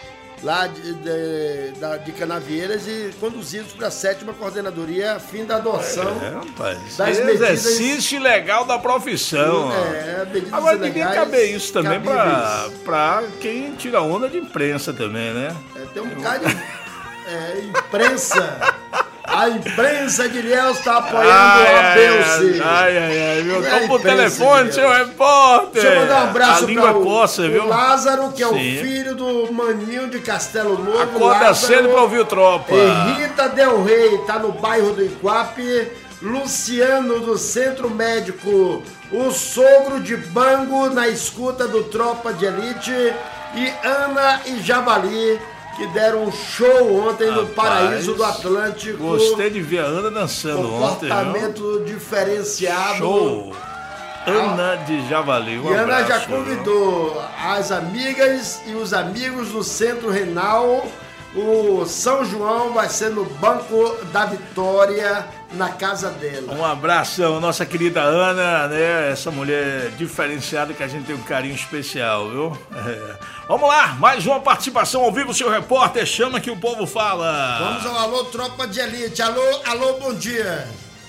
lá de, de, de, de Canavieiras, e conduzidos para a sétima coordenadoria a fim da adoção é, rapaz, das medidas... exercício legal da profissão. É, medidas Agora ilegais, devia caber isso também para quem tira onda de imprensa também, né? É, tem um bocado de é, imprensa... A imprensa de Ilhéus está apoiando ai, a B ou C. Ai, ai, ai, viu? Tô pro telefone, seu repórter. Deixa eu mandar um abraço para o, coça, o viu? Lázaro, que é Sim. o filho do Maninho de Castelo Novo. Acorda cedo pra ouvir o Tropa. E Rita Del Rey, tá no bairro do Iguape. Luciano, do Centro Médico. O sogro de Bango, na escuta do Tropa de Elite. E Ana e Javali, que deram um show ontem no Paraíso do Atlântico. Gostei de ver a Ana dançando ontem. Comportamento diferenciado. Show. Ana de Javali. Um e Ana abraço, já convidou viu? as amigas e os amigos do Centro Renal. O São João vai ser no Banco da Vitória, na casa dela. Um abração, nossa querida Ana, né? Essa mulher diferenciada que a gente tem um carinho especial, viu? É. Vamos lá, mais uma participação ao vivo, seu repórter. Chama que o povo fala. Vamos ao alô, Tropa de Elite. Alô, alô, bom dia.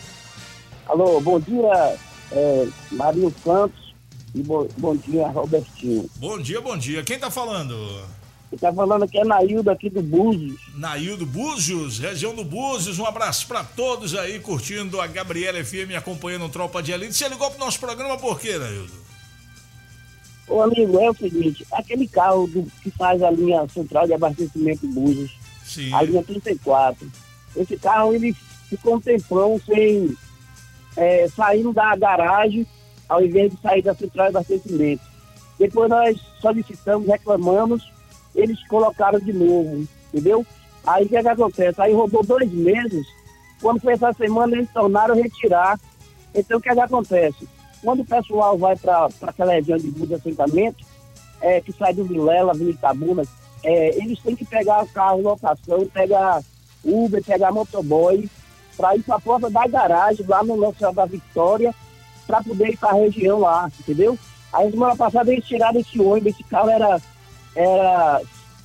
Alô, bom dia, é, Marinho Santos e bo, bom dia, Robertinho. Bom dia, bom dia. Quem tá falando? Quem tá falando aqui é Naildo, aqui do Búzios. Naildo Búzios, região do Búzios. Um abraço pra todos aí, curtindo a Gabriela F M, acompanhando o Tropa de Elite. Você ligou pro nosso programa por quê, Naildo? Ô, amigo, é o seguinte, aquele carro do, que faz a linha central de abastecimento Búzios, Sim. a linha trinta e quatro, esse carro, ele ficou um tempão sem, é, saindo da garagem, ao invés de sair da central de abastecimento. Depois nós solicitamos, reclamamos, eles colocaram de novo, entendeu? Aí o que, é que acontece? Aí rodou dois meses, quando foi essa semana eles tornaram retirar. Então o que, é que acontece? Quando o pessoal vai para aquela região de de assentamento, é, que sai do Vilela, Vila Itabuna, é, eles têm que pegar o carro, locação, pegar Uber, pegar motoboy, para ir para a porta da garagem, lá no Nossa Senhora da Vitória, para poder ir para a região lá, entendeu? Aí semana passada eles tiraram esse ônibus, esse carro era era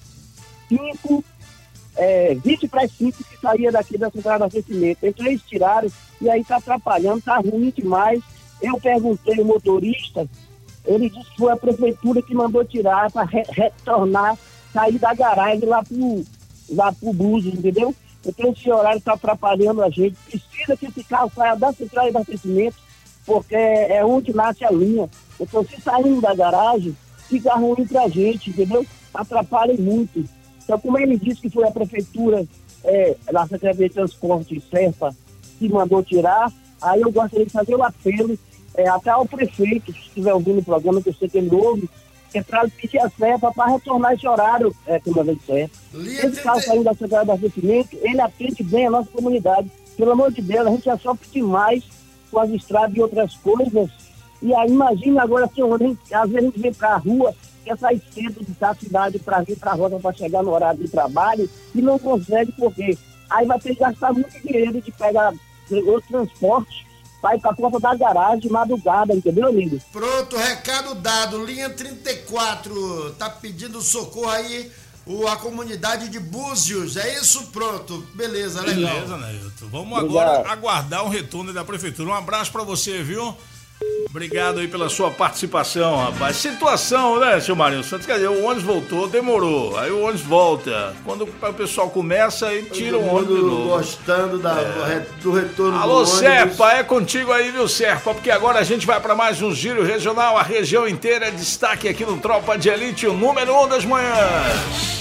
cinco, é, vinte para as cinco que saía daqui da central de abastecimento. Então eles tiraram e aí está atrapalhando, está ruim demais. Eu perguntei ao motorista, ele disse que foi a prefeitura que mandou tirar para re retornar, sair da garagem lá pro, lá pro Búzios, entendeu? Então esse horário está atrapalhando a gente. Precisa que esse carro saia da central de abastecimento, porque é onde nasce a linha. Então se saindo da garagem, fica ruim pra gente, entendeu? Atrapalha muito. Então, como ele disse que foi a prefeitura, é, da Secretaria de Transporte, Serpa, que mandou tirar, aí eu gostaria de fazer o apelo, é, até ao prefeito, se estiver ouvindo o programa, que eu sei que ele ouve, que é para pedir a Serpa para retornar esse horário, é, como a gente Serpa. Esse carro saindo da Secretaria de Abastecimento, ele atende bem a nossa comunidade. Pelo amor de Deus, a gente já sofre demais com as estradas e outras coisas. E aí, imagina agora, assim, às vezes a gente vem para a rua, quer sair cedo da cidade para vir para a rota para chegar no horário de trabalho e não consegue, porque aí vai ter que gastar muito dinheiro de pegar outro transporte para ir para a porta da garagem de madrugada, entendeu, amigo? Pronto, recado dado. Linha trinta e quatro tá pedindo socorro aí o, a comunidade de Búzios. É isso? Pronto. Beleza, legal. Beleza, Neilton. Vamos agora aguardar um retorno da prefeitura. Um abraço pra você, viu? Obrigado aí pela sua participação, rapaz. Situação, né, seu Marinho Santos? Quer dizer, o ônibus voltou, demorou. Aí o ônibus volta. Quando o pessoal começa, aí tira o ônibus de novo. Gostando da, é. do retorno Alô, do ônibus. Serpa, é contigo aí, viu, Serpa? Porque agora a gente vai para mais um giro regional. A região inteira é destaque aqui no Tropa de Elite, o número um das manhãs.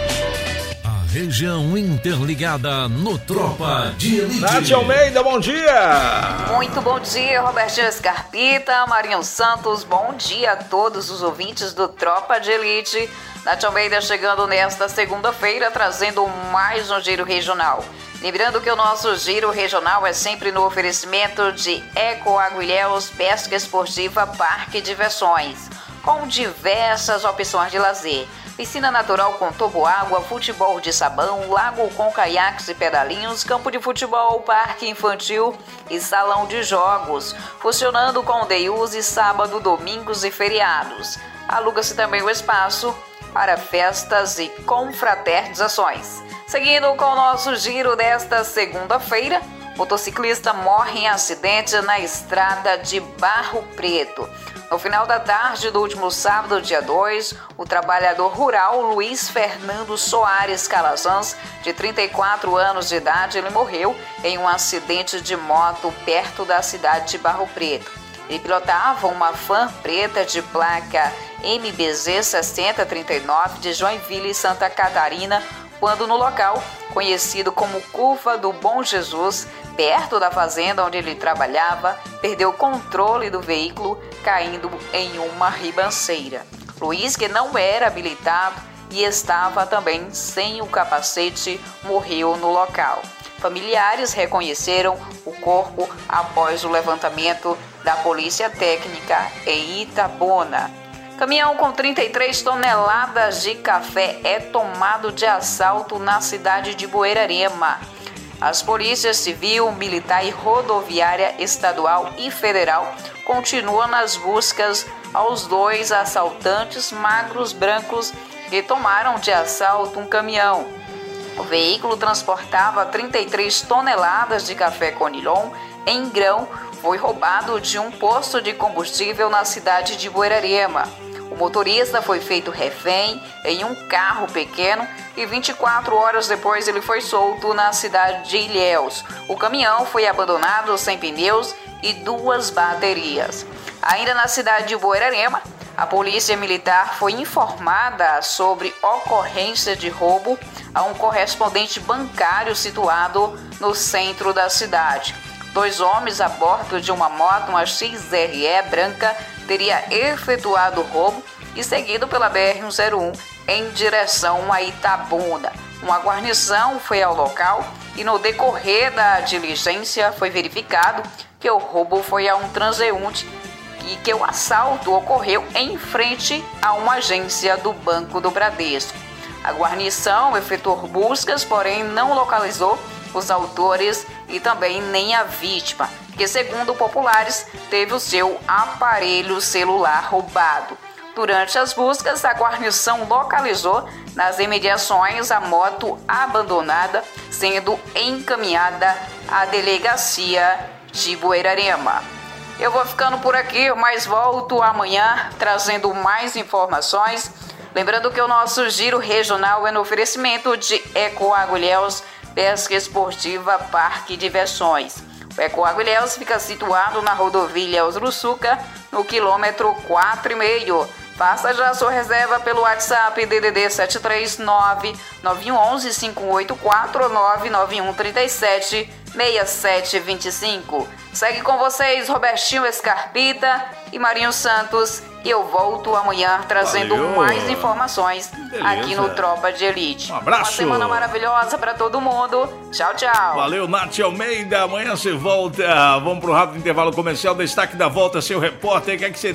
Região interligada no Tropa de Elite. Nath Almeida, bom dia! Muito bom dia, Robertinho Scarpita, Marinho Santos, bom dia a todos os ouvintes do Tropa de Elite. Nath Almeida chegando nesta segunda-feira, trazendo mais um giro regional. Lembrando que o nosso giro regional é sempre no oferecimento de Ecoaguilhéus Pesca Esportiva Parque e Diversões, com diversas opções de lazer. Piscina natural com toboágua, futebol de sabão, lago com caiaques e pedalinhos, campo de futebol, parque infantil e salão de jogos. Funcionando com day use sábado, domingos e feriados. Aluga-se também o espaço para festas e confraternizações. Seguindo com o nosso giro desta segunda-feira, motociclista morre em acidente na estrada de Barro Preto. No final da tarde do último sábado, dia dois, o trabalhador rural Luiz Fernando Soares Calazans, de trinta e quatro anos de idade, ele morreu em um acidente de moto perto da cidade de Barro Preto. Ele pilotava uma Fan preta de placa M B Z sessenta trinta e nove de Joinville, Santa Catarina, quando no local, conhecido como Curva do Bom Jesus, perto da fazenda onde ele trabalhava, perdeu o controle do veículo, caindo em uma ribanceira. Luiz, que não era habilitado e estava também sem o capacete, morreu no local. Familiares reconheceram o corpo após o levantamento da Polícia Técnica em Itabuna. Caminhão com trinta e três toneladas de café é tomado de assalto na cidade de Buerarema. As polícias civil, militar e rodoviária estadual e federal continuam nas buscas aos dois assaltantes magros brancos que tomaram de assalto um caminhão. O veículo transportava trinta e três toneladas de café Conilon em grão. Foi roubado de um posto de combustível na cidade de Buerarema. O motorista foi feito refém em um carro pequeno e vinte e quatro horas depois ele foi solto na cidade de Ilhéus. O caminhão foi abandonado sem pneus e duas baterias. Ainda na cidade de Buerarema, a polícia militar foi informada sobre ocorrência de roubo a um correspondente bancário situado no centro da cidade. Dois homens a bordo de uma moto, uma X R E branca, teria efetuado o roubo e seguido pela B R cento e um em direção a Itabuna. Uma guarnição foi ao local e no decorrer da diligência foi verificado que o roubo foi a um transeunte e que o assalto ocorreu em frente a uma agência do Banco do Bradesco. A guarnição efetuou buscas, porém não localizou os autores e também nem a vítima, que, segundo populares, teve o seu aparelho celular roubado. Durante as buscas, a guarnição localizou nas imediações a moto abandonada, sendo encaminhada à delegacia de Buerarema. Eu vou ficando por aqui, mas volto amanhã trazendo mais informações. Lembrando que o nosso giro regional é no oferecimento de Ecoaguilhéus Pesca Esportiva Parque e Diversões. O Ecoaguilhéus fica situado na rodovia Uruçuca, no quilômetro quatro e meio. Faça já a sua reserva pelo WhatsApp D D D sete três nove nove um um cinco oito quatro ou nove nove um três sete seis sete dois cinco. Segue com vocês Robertinho Scarpita e Marinho Santos. E eu volto amanhã trazendo Valeu. mais informações Beleza. aqui no Tropa de Elite. Um abraço. Uma semana maravilhosa para todo mundo. Tchau, tchau. Valeu, Nath Almeida. Amanhã você volta. Vamos para um rápido intervalo comercial. Destaque da volta, seu repórter. O que é que você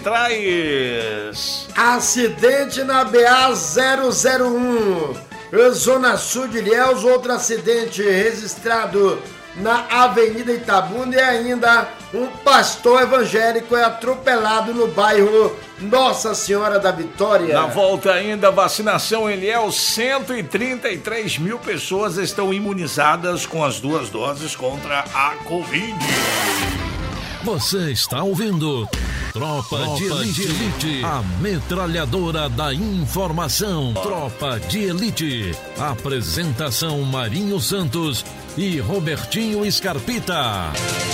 traz? Acidente na B A zero zero um. Zona Sul de Ilhéus. Outro acidente registrado na Avenida Itabuna, e ainda um pastor evangélico é atropelado no bairro Nossa Senhora da Vitória. Na volta ainda, vacinação em Ilhéus, cento e trinta e três mil pessoas estão imunizadas com as duas doses contra a Covid. Você está ouvindo Tropa, Tropa de, Elite, de Elite, a metralhadora da informação. Tropa de Elite. Apresentação Marinho Santos e Robertinho Scarpita.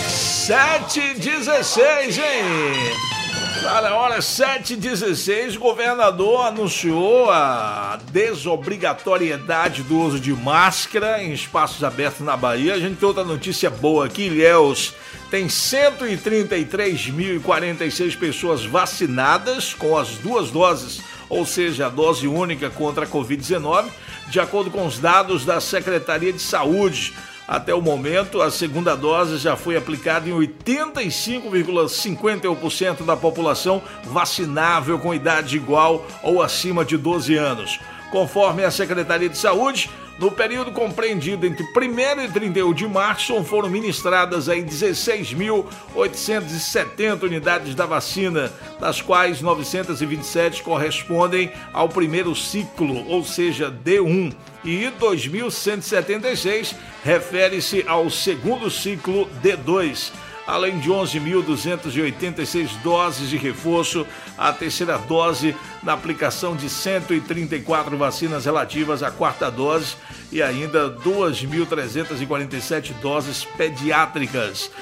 sete e dezesseis, hein? Tá na hora, sete e dezesseis, o governador anunciou a desobrigatoriedade do uso de máscara em espaços abertos na Bahia. A gente tem outra notícia boa aqui, Ilhéus tem cento e trinta e três mil e quarenta e seis pessoas vacinadas com as duas doses, ou seja, a dose única contra a covid dezenove, de acordo com os dados da Secretaria de Saúde. Até o momento, a segunda dose já foi aplicada em oitenta e cinco vírgula cinquenta e um por cento da população vacinável com idade igual ou acima de doze anos. Conforme a Secretaria de Saúde, no período compreendido entre primeiro e trinta e um de março, foram ministradas aí dezesseis mil oitocentas e setenta unidades da vacina, das quais novecentas e vinte e sete correspondem ao primeiro ciclo, ou seja, D um, e dois mil cento e setenta e seis refere-se ao segundo ciclo D dois. Além de onze mil duzentas e oitenta e seis doses de reforço, a terceira dose na aplicação de cento e trinta e quatro vacinas relativas à quarta dose e ainda duas mil trezentas e quarenta e sete doses pediátricas.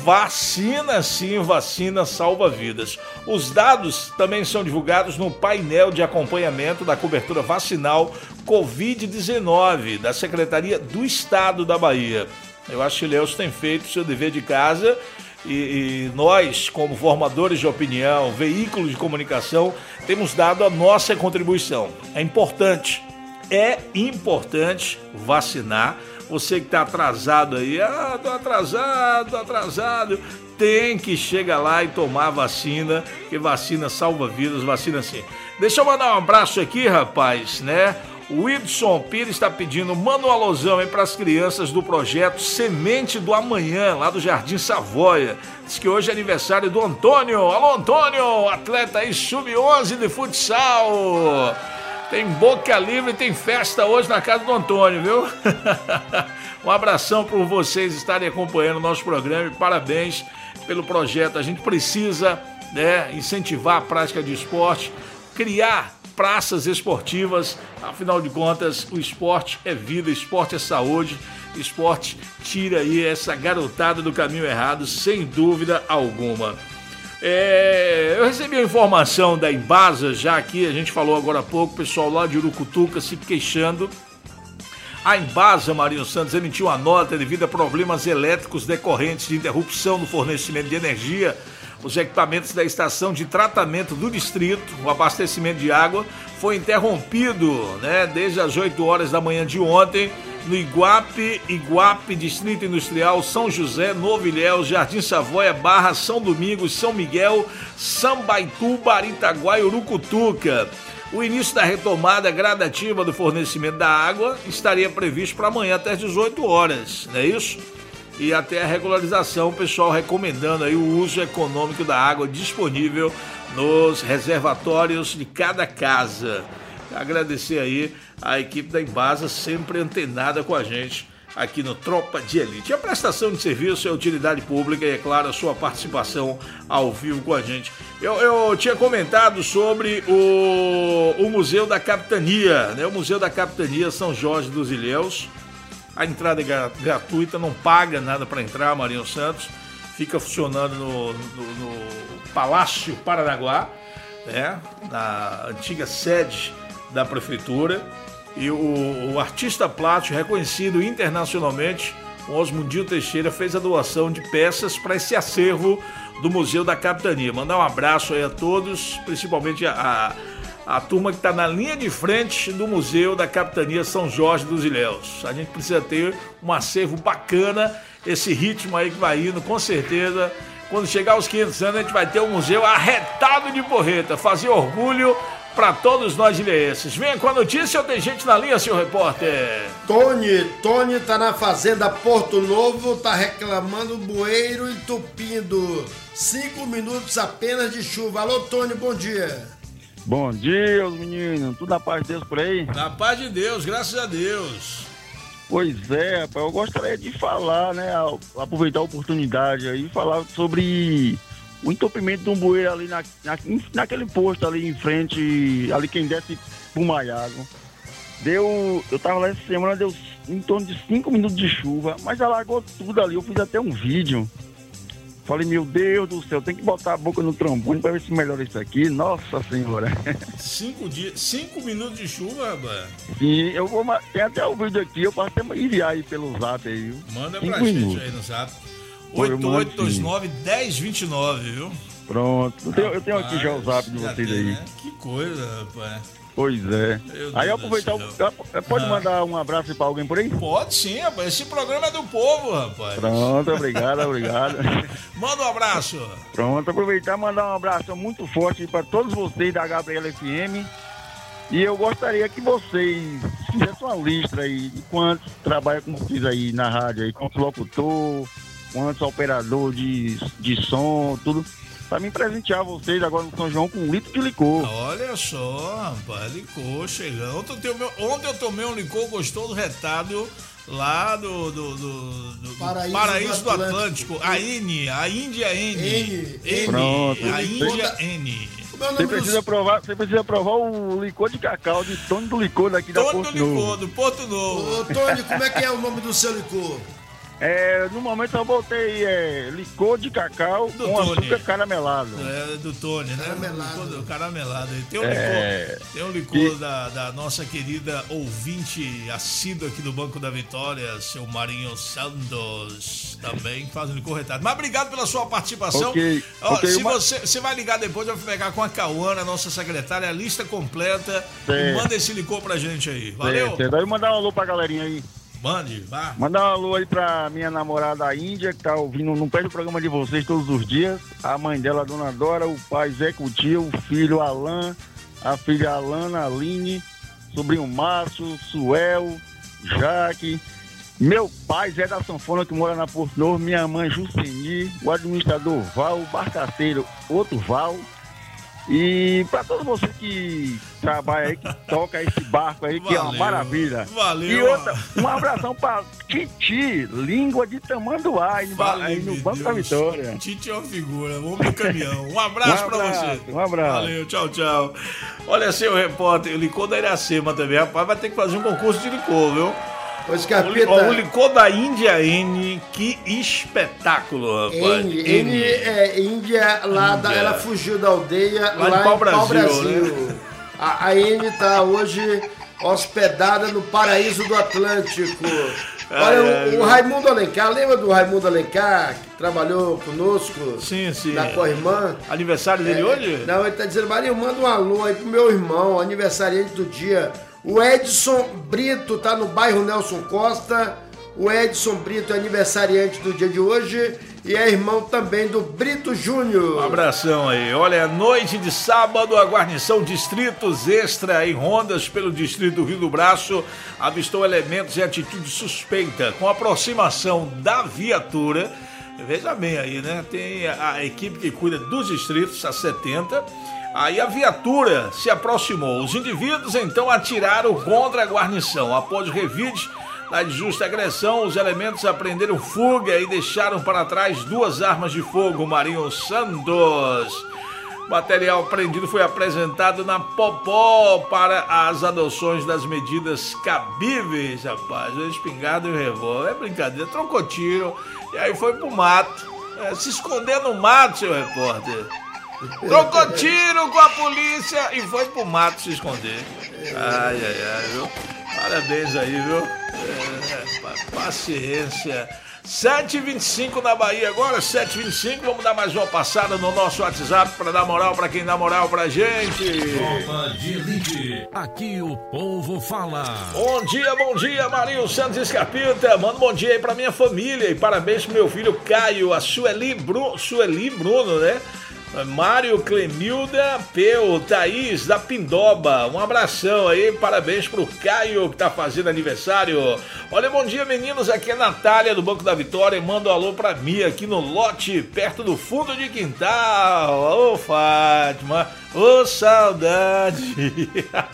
Vacina sim, vacina salva vidas. Os dados também são divulgados no painel de acompanhamento da cobertura vacinal covid dezenove da Secretaria do Estado da Bahia. Eu acho que o Ilhéus tem feito o seu dever de casa e, e nós, como formadores de opinião, veículos de comunicação, temos dado a nossa contribuição. É importante, é importante vacinar. Você que está atrasado aí, ah, tô atrasado, tô atrasado, tem que chegar lá e tomar a vacina, que vacina salva vidas, vacina sim. Deixa eu mandar um abraço aqui, rapaz, né? O Wilson Pires está pedindo, manda um alôzão aí para as crianças do projeto Semente do Amanhã, lá do Jardim Savoia. Diz que hoje é aniversário do Antônio. Alô, Antônio, atleta aí sub onze de futsal. Tem boca livre, tem festa hoje na casa do Antônio, viu? Um abração por vocês estarem acompanhando o nosso programa e parabéns pelo projeto. A gente precisa, né, incentivar a prática de esporte, criar praças esportivas, afinal de contas, o esporte é vida, esporte é saúde, esporte tira aí essa garotada do caminho errado, sem dúvida alguma. É, eu recebi a informação da Embasa, já aqui, a gente falou agora há pouco, o pessoal lá de Urucutuca se queixando. A Embasa, Marinho Santos, emitiu uma nota devido a problemas elétricos decorrentes de interrupção no fornecimento de energia. Os equipamentos da estação de tratamento do distrito, o abastecimento de água, foi interrompido, né, desde as oito horas da manhã de ontem, no Iguape, Iguape, Distrito Industrial, São José, Novo Ilhéus, Jardim Savoia, Barra, São Domingos, São Miguel, Sambaituba, Aritaguá e Urucutuca. O início da retomada gradativa do fornecimento da água estaria previsto para amanhã até as dezoito horas, não é isso? E até a regularização, o pessoal recomendando aí o uso econômico da água disponível nos reservatórios de cada casa. Agradecer aí a equipe da Embasa, sempre antenada com a gente aqui no Tropa de Elite. A prestação de serviço é utilidade pública e, é claro, a sua participação ao vivo com a gente. Eu, eu tinha comentado sobre o, o Museu da Capitania, né? O Museu da Capitania São Jorge dos Ilhéus. A entrada é gratuita, não paga nada para entrar, Marinho Santos. Fica funcionando no, no, no Palácio Paranaguá, né? Na antiga sede da prefeitura. E o, o artista plástico reconhecido internacionalmente, o Osmundinho Teixeira, fez a doação de peças para esse acervo do Museu da Capitania. Mandar um abraço aí a todos, principalmente a, a, a turma que está na linha de frente do Museu da Capitania São Jorge dos Ilhéus. A gente precisa ter um acervo bacana, esse ritmo aí que vai indo, com certeza. Quando chegar aos quinhentos anos, a gente vai ter um museu arretado de porreta, fazer orgulho pra todos nós ilhéenses. Venha com a notícia ou tem gente na linha, senhor repórter? Tony, Tony tá na fazenda Porto Novo, tá reclamando bueiro entupindo. Cinco minutos apenas de chuva. Alô, Tony, bom dia. Bom dia, os meninos. Tudo na paz de Deus por aí? Na paz de Deus, graças a Deus. Pois é, rapaz, eu gostaria de falar, né, aproveitar a oportunidade aí, falar sobre o entupimento de um bueiro ali na, na, naquele posto ali em frente, ali quem desce pro Maiago. Deu, eu tava lá essa semana, deu em torno de cinco minutos de chuva, mas alagou tudo ali, eu fiz até um vídeo. Falei, meu Deus do céu, tem que botar a boca no trombone pra ver se melhora isso aqui. Nossa Senhora. Cinco dias, cinco minutos de chuva, rapaz? Sim, eu vou, tem até o vídeo aqui, eu posso até enviar aí pelo zap aí, viu? Manda cinco pra minutos. gente aí no zap. oito oito dois nove, um zero dois nove, viu? Pronto, eu tenho, eu tenho aqui já o zap de vocês tem, aí. Né? Que coisa, rapaz. Pois é. Aí eu aproveitar, o, pode ah. mandar um abraço pra alguém por aí? Pode sim, rapaz. Esse programa é do povo, rapaz. Pronto, obrigado, obrigado. Manda um abraço. Pronto, aproveitar e mandar um abraço muito forte para todos vocês da Gabriela F M. E eu gostaria que vocês fizessem uma lista aí de quantos trabalham com vocês aí na rádio, aí, quantos locutor, quantos operador de, de som, tudo. Pra me presentear vocês agora no São João com um litro de licor. Olha só, rapaz, licor chegando. Ontem eu, tomei, ontem eu tomei um licor gostoso retado lá do, do, do, do Paraíso, Paraíso do Atlântico. Do Atlântico. A N, a Índia N. N. N. Pronto. A Índia N. Você precisa, provar, você precisa provar o licor de cacau de Tony do Licor daqui da Porto Novo. Tony do Licor, do Porto Novo. Ô, Tony, como é que é o nome do seu licor? É, no momento eu botei é, licor de cacau do com Tony. Açúcar caramelado. É, do Tony, né? Caramelado. Do caramelado. Tem um é... licor, tem um licor e... da, da nossa querida ouvinte assídua aqui do Banco da Vitória, seu Marinho Santos, também, que faz um licor retado. Mas obrigado pela sua participação. Okay. Ó, Okay, se uma... você, você vai ligar depois, eu vou pegar com a Cauana, nossa secretária, a lista completa. Certo. E manda esse licor pra gente aí. Valeu? Certo. Vai mandar um alô pra galerinha aí. Mande, vá. Mandar um alô aí pra minha namorada Índia, que tá ouvindo, não perde o programa de vocês todos os dias. A mãe dela, a Dona Dora, o pai Zé Coutinho, o filho Alan, a filha Alana, Aline, sobrinho Márcio, Suel, Jaque. Meu pai Zé da Sanfona, que mora na Porto Novo, minha mãe Juceni, o administrador Val, o barcaceiro outro Val. E para todos vocês que trabalham aí, que toca esse barco aí, que valeu, é uma maravilha. Valeu. E outra, um abração para Titi, língua de Tamanduá, aí, aí no Banco Deus. Da Vitória. Titi é uma figura, vamos no caminhão. Um abraço, um abraço para você. Um abraço. Valeu, tchau, tchau. Olha, seu repórter, o licor da Iracema também, rapaz, vai ter que fazer um concurso de licor, viu? O, Escarpeta... o, o licor da Índia N, que espetáculo, rapaz. N, N é Índia, lá Índia. Da, ela fugiu da aldeia lá, lá em Pau Brasil. Brasil. Né? A, a N está hoje hospedada no Paraíso do Atlântico. Olha, ai, o, ai, o Raimundo Alencar, lembra do Raimundo Alencar, que trabalhou conosco? Sim, sim. Na Corrimã? Aniversário dele é, hoje? Não, ele está dizendo, Marinho, manda um alô aí pro meu irmão, aniversariante do dia. O Edson Brito tá no bairro Nelson Costa. O Edson Brito é aniversariante do dia de hoje e é irmão também do Brito Júnior. Um abração aí. Olha, noite de sábado, a guarnição Distritos Extra em rondas pelo Distrito do Rio do Braço avistou elementos em atitude suspeita. Com aproximação da viatura, veja bem aí, né? Tem a, a equipe que cuida dos distritos, a setenta. Aí a viatura se aproximou. Os indivíduos então atiraram contra a guarnição. Após o revide da injusta agressão, os elementos apreenderam fuga e deixaram para trás duas armas de fogo. Marinho Santos. O material apreendido foi apresentado na Popó para as adoções das medidas cabíveis, rapaz. O espingarda e o revólver. É brincadeira. Trocou tiro e aí foi pro mato. É, se esconder no mato, seu repórter. Trocou tiro com a polícia e foi pro mato se esconder. Ai, ai, ai, viu? Parabéns aí, viu? É, paciência. sete e vinte e cinco na Bahia agora, sete e vinte e cinco. Vamos dar mais uma passada no nosso WhatsApp pra dar moral pra quem dá moral pra gente. Tropa de Elite. Aqui o povo fala. Bom dia, bom dia, Marinho Santos Escarpita. Manda um bom dia aí pra minha família e parabéns pro meu filho Caio, a Sueli, Bru... Sueli Bruno, né? Mário Clemilda Peu, Thaís da Pindoba, um abração aí, parabéns pro Caio que tá fazendo aniversário. Olha, bom dia meninos, aqui é Natália do Banco da Vitória, manda um alô pra mim aqui no lote, perto do fundo de quintal. Ô Fátima, ô saudade.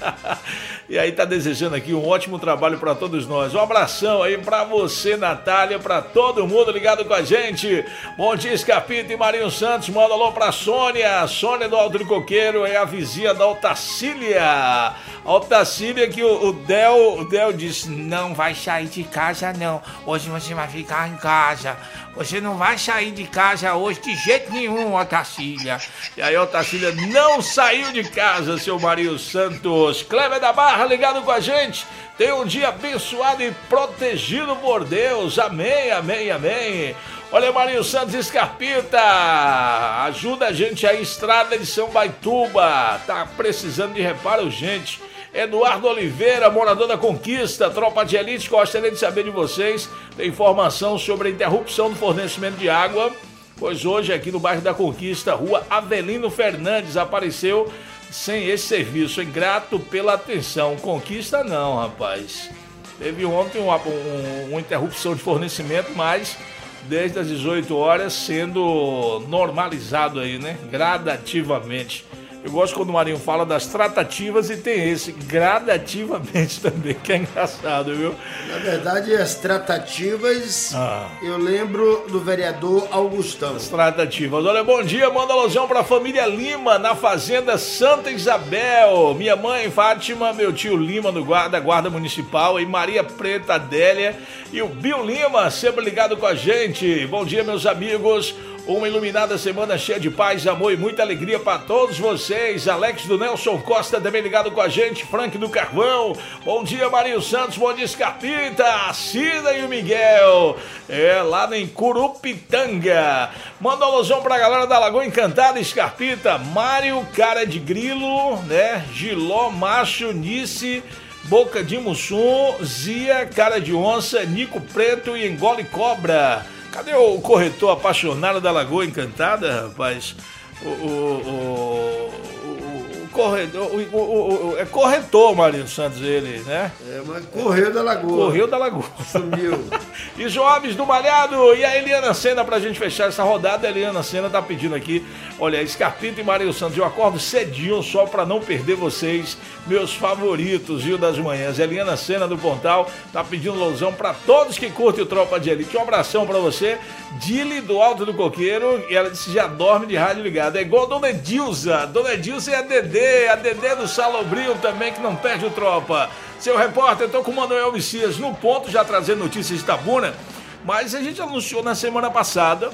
E aí tá desejando aqui um ótimo trabalho pra todos nós. Um abração aí pra você, Natália, pra todo mundo ligado com a gente. Bom dia, Scarpita e Marinho Santos, manda um alô pra Sônia, Sônia do Alto do Coqueiro, é a vizinha da Otacília. Otacília que o, o Del, o Del disse, não vai sair de casa não, hoje você vai ficar em casa. Você não vai sair de casa hoje de jeito nenhum, Otacília. E aí, Otacília não saiu de casa, seu Marinho Santos. Cleber da Barra ligado com a gente. Tenha um dia abençoado e protegido por Deus. Amém, amém, amém. Olha, Marinho Santos e Scarpita, ajuda a gente aí, estrada de São Baituba. Tá precisando de reparo urgente. Eduardo Oliveira, morador da Conquista, tropa de elite, gostaria de saber de vocês, tem informação sobre a interrupção do fornecimento de água, pois hoje aqui no bairro da Conquista, rua Avelino Fernandes, apareceu sem esse serviço. Ingrato pela atenção. Conquista não, rapaz. Teve ontem uma, um, uma interrupção de fornecimento, mas desde as dezoito horas sendo normalizado aí, né? Gradativamente. Eu gosto quando o Marinho fala das tratativas e tem esse, gradativamente também, que é engraçado, viu? Na verdade, as tratativas, ah. eu lembro do vereador Augustão. As tratativas. Olha, bom dia, manda alusão para a família Lima, na Fazenda Santa Isabel. Minha mãe, Fátima, meu tio Lima, do guarda, da Guarda Municipal, e Maria Preta Adélia, e o Bill Lima, sempre ligado com a gente. Bom dia, meus amigos. Uma iluminada semana cheia de paz, amor e muita alegria para todos vocês. Alex do Nelson Costa também ligado com a gente. Frank do Carvão. Bom dia, Marinho Santos. Bom dia, Scarpita. A Cida e o Miguel. É, lá em Curupitanga. Manda um alusão pra galera da Lagoa Encantada, Scarpita. Mário, cara de grilo, né? Giló, macho, Nice, Boca de Mussum, Zia, cara de onça, Nico Preto e Engole Cobra. Cadê o corretor apaixonado da Lagoa Encantada, rapaz? O, o, o, o, o corretor, o, o, o, é corretor, Marinho Santos, ele, né? É, mas correu da Lagoa. Correu da Lagoa. Sumiu. E Joabes do Malhado, e a Eliana Sena, pra gente fechar essa rodada, a Eliana Sena tá pedindo aqui, olha, Scarpita e Marinho Santos, eu acordo cedinho só pra não perder vocês, meus favoritos, viu, das manhãs. Eliana Sena do Pontal tá pedindo lousão pra todos que curtem o Tropa de Elite. Um abração pra você, Dili do Alto do Coqueiro, e ela disse já dorme de rádio ligado. É igual a Dona Edilza, Dona Edilza e a Dedê, a Dedê do Salobrio também, que não perde o Tropa. Seu repórter, eu tô com o Manuel Messias no ponto, já trazendo notícias de Itabuna, mas a gente anunciou na semana passada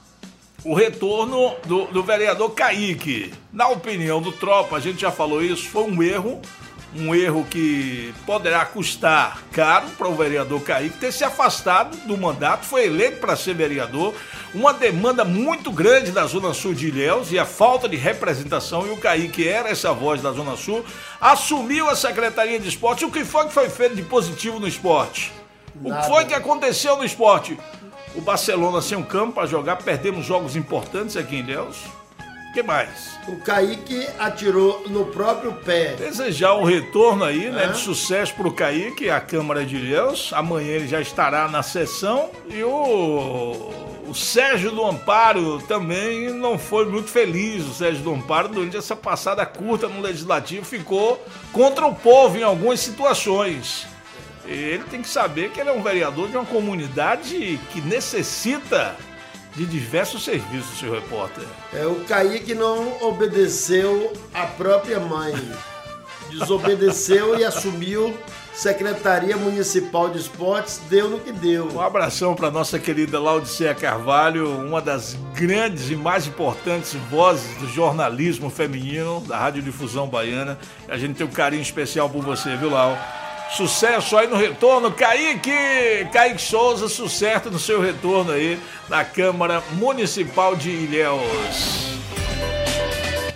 o retorno do, do vereador Kaique. Na opinião do Tropa, a gente já falou isso, foi um erro, um erro que poderá custar caro para o vereador Kaique ter se afastado do mandato, foi eleito para ser vereador, uma demanda muito grande da Zona Sul de Ilhéus e a falta de representação, e o Kaique era essa voz da Zona Sul, assumiu a Secretaria de Esporte. O que foi que foi feito de positivo no esporte? Nada. O que foi que aconteceu no esporte? O Barcelona sem um campo para jogar, perdemos jogos importantes aqui em Ilhéus. O que mais? O Kaique atirou no próprio pé. Desejar um retorno aí, é. né, de sucesso para o Kaique, a Câmara de Ilhéus. Amanhã ele já estará na sessão. E o, o Sérgio do Amparo também não foi muito feliz. O Sérgio do Amparo, durante essa passada curta no Legislativo, ficou contra o povo em algumas situações. Ele tem que saber que ele é um vereador de uma comunidade que necessita de diversos serviços, seu repórter. É, o Kaique não obedeceu a própria mãe. Desobedeceu e assumiu Secretaria Municipal de Esportes, deu no que deu. Um abração para nossa querida Laudicea Carvalho, uma das grandes e mais importantes vozes do jornalismo feminino da Radiodifusão Baiana. A gente tem um carinho especial por você, viu, Lau? Sucesso aí no retorno, Kaique, Kaique Souza, sucesso no seu retorno aí na Câmara Municipal de Ilhéus.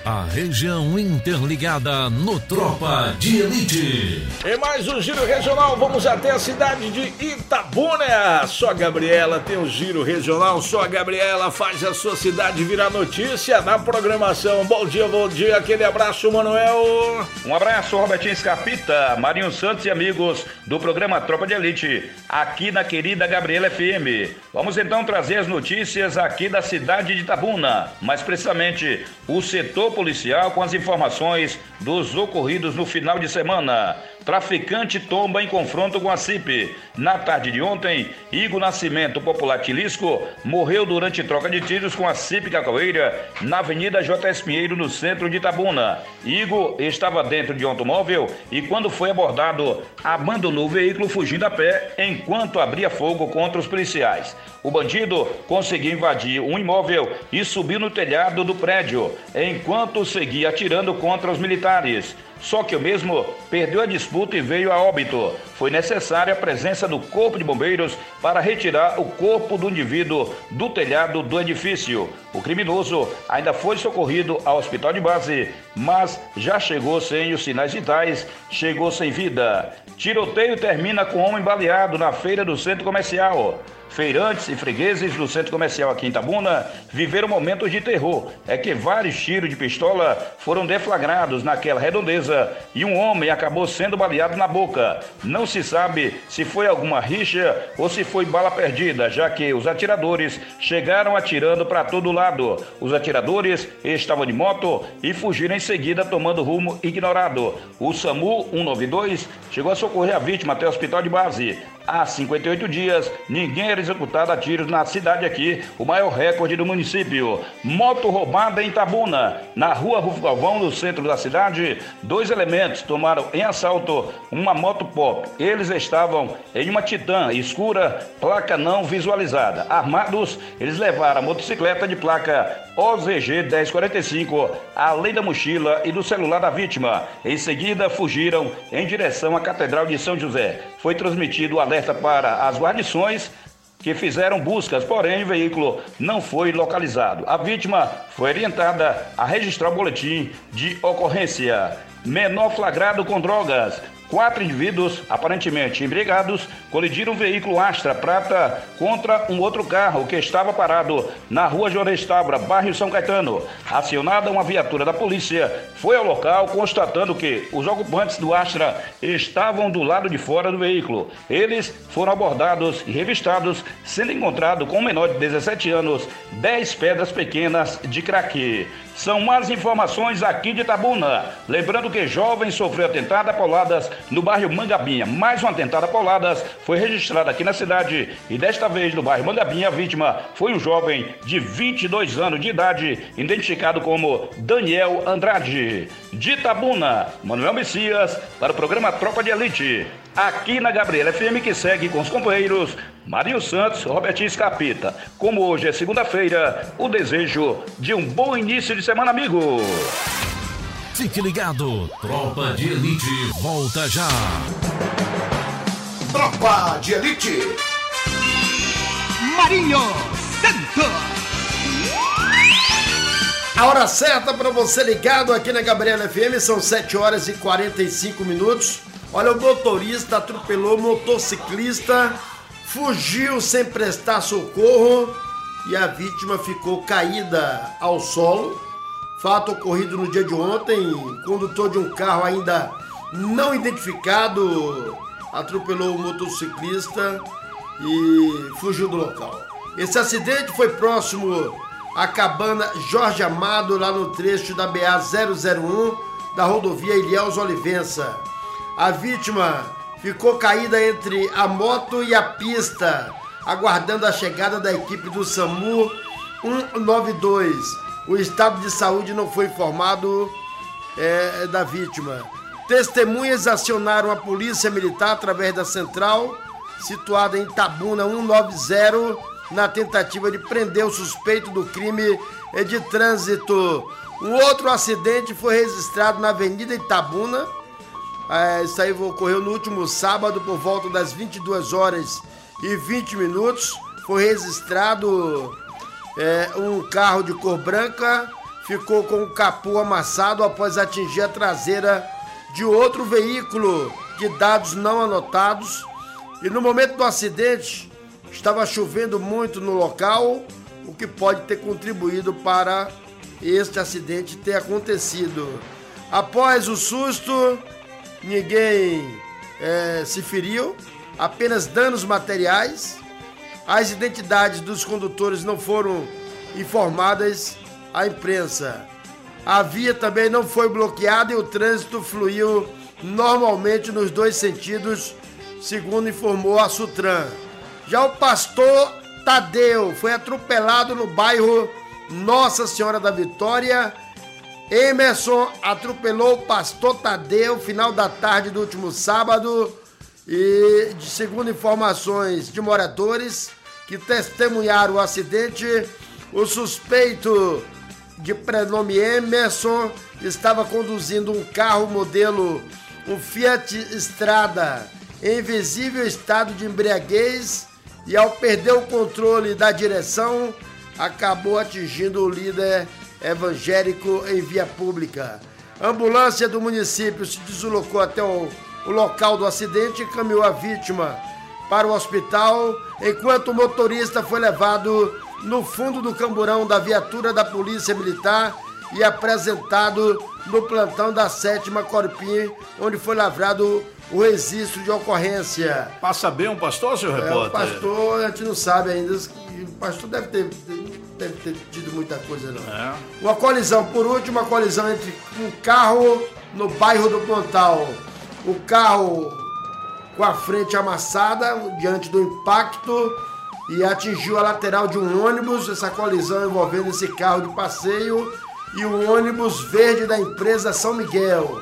A região interligada no Tropa de Elite. E mais um giro regional, vamos até a cidade de Itabuna. Só a Gabriela tem o giro regional, só a Gabriela faz a sua cidade virar notícia na programação. Bom dia, bom dia, aquele abraço, Manuel. Um abraço, Robertinho Escarpita, Marinho Santos e amigos do programa Tropa de Elite, aqui na querida Gabriela F M. Vamos então trazer as notícias aqui da cidade de Itabuna, mais precisamente o setor policial com as informações dos ocorridos no final de semana. Traficante tomba em confronto com a C I P. Na tarde de ontem, Igor Nascimento, popular Tilisco, morreu durante troca de tiros com a C I P Cacoeira na Avenida J S Pinheiro, no centro de Itabuna. Igor estava dentro de um automóvel e, quando foi abordado, abandonou o veículo fugindo a pé enquanto abria fogo contra os policiais. O bandido conseguiu invadir um imóvel e subiu no telhado do prédio, enquanto seguia atirando contra os militares. Só que o mesmo perdeu a disputa e veio a óbito. Foi necessária a presença do Corpo de Bombeiros para retirar o corpo do indivíduo do telhado do edifício. O criminoso ainda foi socorrido ao hospital de base, mas já chegou sem os sinais vitais, chegou sem vida. Tiroteio termina com homem baleado na feira do centro comercial. Feirantes e fregueses do centro comercial aqui em Itabuna viveram momentos de terror. É que vários tiros de pistola foram deflagrados naquela redondeza e um homem acabou sendo baleado na boca. Não se sabe se foi alguma rixa ou se foi bala perdida, já que os atiradores chegaram atirando para todo lado. Os atiradores estavam de moto e fugiram em seguida tomando rumo ignorado. O SAMU cento e noventa e dois chegou a socorrer a vítima até o hospital de base. Há cinquenta e oito dias, ninguém era executado a tiros na cidade aqui, o maior recorde do município. Moto roubada em Itabuna. Na rua Rufo Galvão, no centro da cidade, dois elementos tomaram em assalto uma moto pop. Eles estavam em uma Titan escura, placa não visualizada. Armados, eles levaram a motocicleta de placa O Z G dez quarenta e cinco, além da mochila e do celular da vítima. Em seguida, fugiram em direção à Catedral de São José. Foi transmitido o alerta para as guarnições, que fizeram buscas, porém o veículo não foi localizado. A vítima foi orientada a registrar o boletim de ocorrência. Menor flagrado com drogas. Quatro indivíduos, aparentemente embriagados, colidiram um veículo Astra prata contra um outro carro que estava parado na rua Juarez Tabra, bairro São Caetano. Acionada uma viatura da polícia, foi ao local constatando que os ocupantes do Astra estavam do lado de fora do veículo. Eles foram abordados e revistados, sendo encontrado com um menor de dezessete anos, dez pedras pequenas de crack. São mais informações aqui de Itabuna. Lembrando que jovem sofreu atentado a pauladas no bairro Mangabinha. Mais um atentado a pauladas foi registrado aqui na cidade e desta vez no bairro Mangabinha a vítima foi um jovem de vinte e dois anos de idade, identificado como Daniel Andrade. De Itabuna, Manuel Messias para o programa Tropa de Elite. Aqui na Gabriela F M, que segue com os companheiros Marinho Santos, Robertinho Escarpita. Como hoje é segunda-feira, o desejo de um bom início de semana, amigo. Fique ligado, Tropa de Elite volta já. Tropa de Elite. Marinho Santos. A hora certa para você ligado aqui na Gabriela F M, são sete horas e quarenta e cinco minutos. Olha, o motorista atropelou o motociclista, fugiu sem prestar socorro e a vítima ficou caída ao solo. Fato ocorrido no dia de ontem, condutor de um carro ainda não identificado atropelou o motociclista e fugiu do local. Esse acidente foi próximo à cabana Jorge Amado, lá no trecho da B A zero zero um da rodovia Ilhéus Olivença. A vítima ficou caída entre a moto e a pista, aguardando a chegada da equipe do SAMU cento e noventa e dois. O estado de saúde não foi informado é, da vítima. Testemunhas acionaram a polícia militar através da central, situada em Itabuna cento e noventa, na tentativa de prender o suspeito do crime de trânsito. Um outro acidente foi registrado na Avenida Itabuna. É, isso aí ocorreu no último sábado, por volta das vinte e duas horas e vinte minutos. Foi registrado é, um carro de cor branca, ficou com o capô amassado após atingir a traseira de outro veículo de dados não anotados. E no momento do acidente, estava chovendo muito no local, o que pode ter contribuído para este acidente ter acontecido. Após o susto, ninguém é, se feriu, apenas danos materiais. As identidades dos condutores não foram informadas à imprensa. A via também não foi bloqueada e o trânsito fluiu normalmente nos dois sentidos, segundo informou a Sutran. Já o pastor Tadeu foi atropelado no bairro Nossa Senhora da Vitória. Emerson atropelou o pastor Tadeu final da tarde do último sábado e, segundo informações de moradores que testemunharam o acidente, o suspeito de prenome Emerson estava conduzindo um carro modelo um Fiat Strada em visível estado de embriaguez e, ao perder o controle da direção, acabou atingindo o líder evangélico em via pública. A ambulância do município se deslocou até o, o local do acidente e encaminhou a vítima para o hospital, enquanto o motorista foi levado no fundo do camburão da viatura da Polícia Militar e apresentado no plantão da sétima Corpim, onde foi lavrado o registro de ocorrência. Passa bem um pastor, senhor é, repórter? O pastor, a gente não sabe ainda. O pastor deve ter, deve ter tido muita coisa, não. É. Uma colisão, por último, uma colisão entre um carro no bairro do Pontal. O carro com a frente amassada diante do impacto e atingiu a lateral de um ônibus. Essa colisão envolvendo esse carro de passeio e o ônibus verde da empresa São Miguel.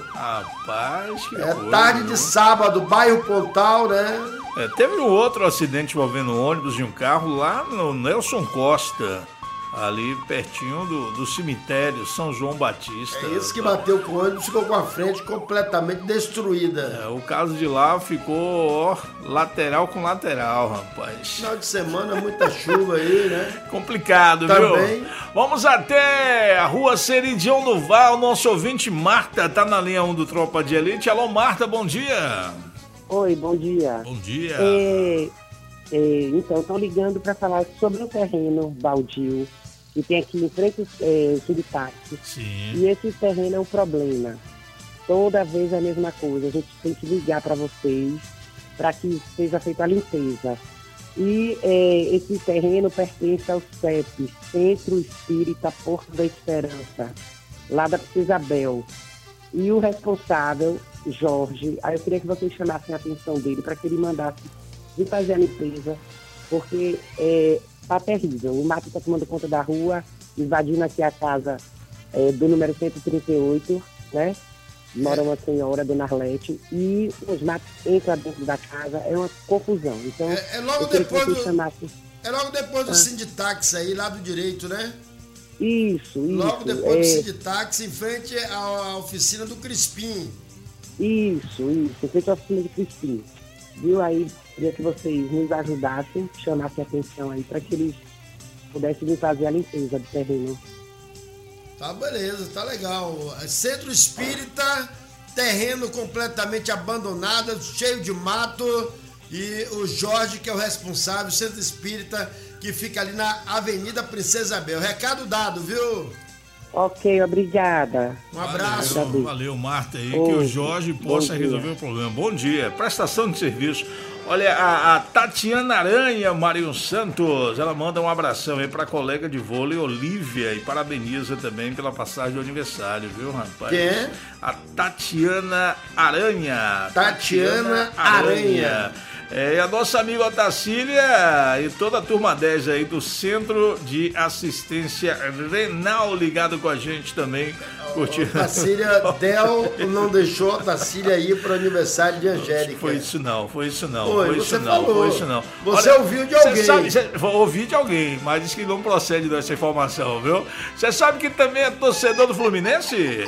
Rapaz, que É coisa, tarde de sábado, bairro Pontal, né? É, teve um outro acidente envolvendo um ônibus e um carro lá no Nelson Costa, ali pertinho do, do cemitério São João Batista. É isso que bateu com o ônibus, ficou com a frente completamente destruída. É, o caso de lá ficou, ó, lateral com lateral, rapaz. Final de semana, muita chuva aí, né? Complicado, Também. viu? Vamos até a rua Seridião do Val, nosso ouvinte Marta tá na linha um do Tropa de Elite. Alô, Marta, bom dia. Oi, bom dia. Bom dia. É, é, então, estou ligando para falar sobre um terreno baldio que tem aqui em frente ao é, Subtáxi. Sim. E esse terreno é um problema. Toda vez é a mesma coisa. A gente tem que ligar para vocês para que seja feita a limpeza. E é, esse terreno pertence ao C E P, Centro Espírita Porto da Esperança, lá da Princesa Isabel. E o responsável, Jorge, aí eu queria que vocês chamassem a atenção dele para que ele mandasse vir fazer a limpeza, porque é, tá terrível. O mato está tomando conta da rua, invadindo aqui a casa é, do número cento e trinta e oito, né? Mora uma senhora, Dona Arlete, e os matos entram dentro da casa, é uma confusão. Então, É, é logo eu queria depois que vocês do- chamassem. É logo depois do Ah. Sinditax aí, lá do direito, né? Isso, isso. Logo depois é, do Sinditax, em frente à, à oficina do Crispim. Isso, isso. Em frente à oficina de Crispim. Viu? Aí, queria que vocês nos ajudassem, chamassem a atenção aí, para que eles pudessem vir fazer a limpeza do terreno. Tá, beleza, tá legal. Centro Espírita, terreno completamente abandonado, cheio de mato. E o Jorge, que é o responsável, Centro Espírita, que fica ali na Avenida Princesa Isabel. Recado dado, viu? Ok, obrigada. Um abraço. Valeu, valeu, Marta, aí, Oi, que o Jorge bom possa dia. resolver o problema. Bom dia. Prestação de serviço. Olha, a, a Tatiana Aranha, Marinho Santos, ela manda um abração aí pra colega de vôlei, Olívia, e parabeniza também pela passagem do aniversário, viu, rapaz? Quem é? A Tatiana Aranha. Tatiana Aranha. É, e a nossa amiga Otacília e toda a turma dez aí do Centro de Assistência Renal ligado com a gente também. Curtiu. Tacília, Del não deixou a Tacília ir para o aniversário de Angélica. Foi isso não, foi isso não. Foi, foi você isso não, falou. foi isso não. Você Olha, ouviu de cê alguém. Sabe, cê, ouvi de alguém, mas disse que não procede dessa informação, viu? Você sabe que também é torcedor do Fluminense?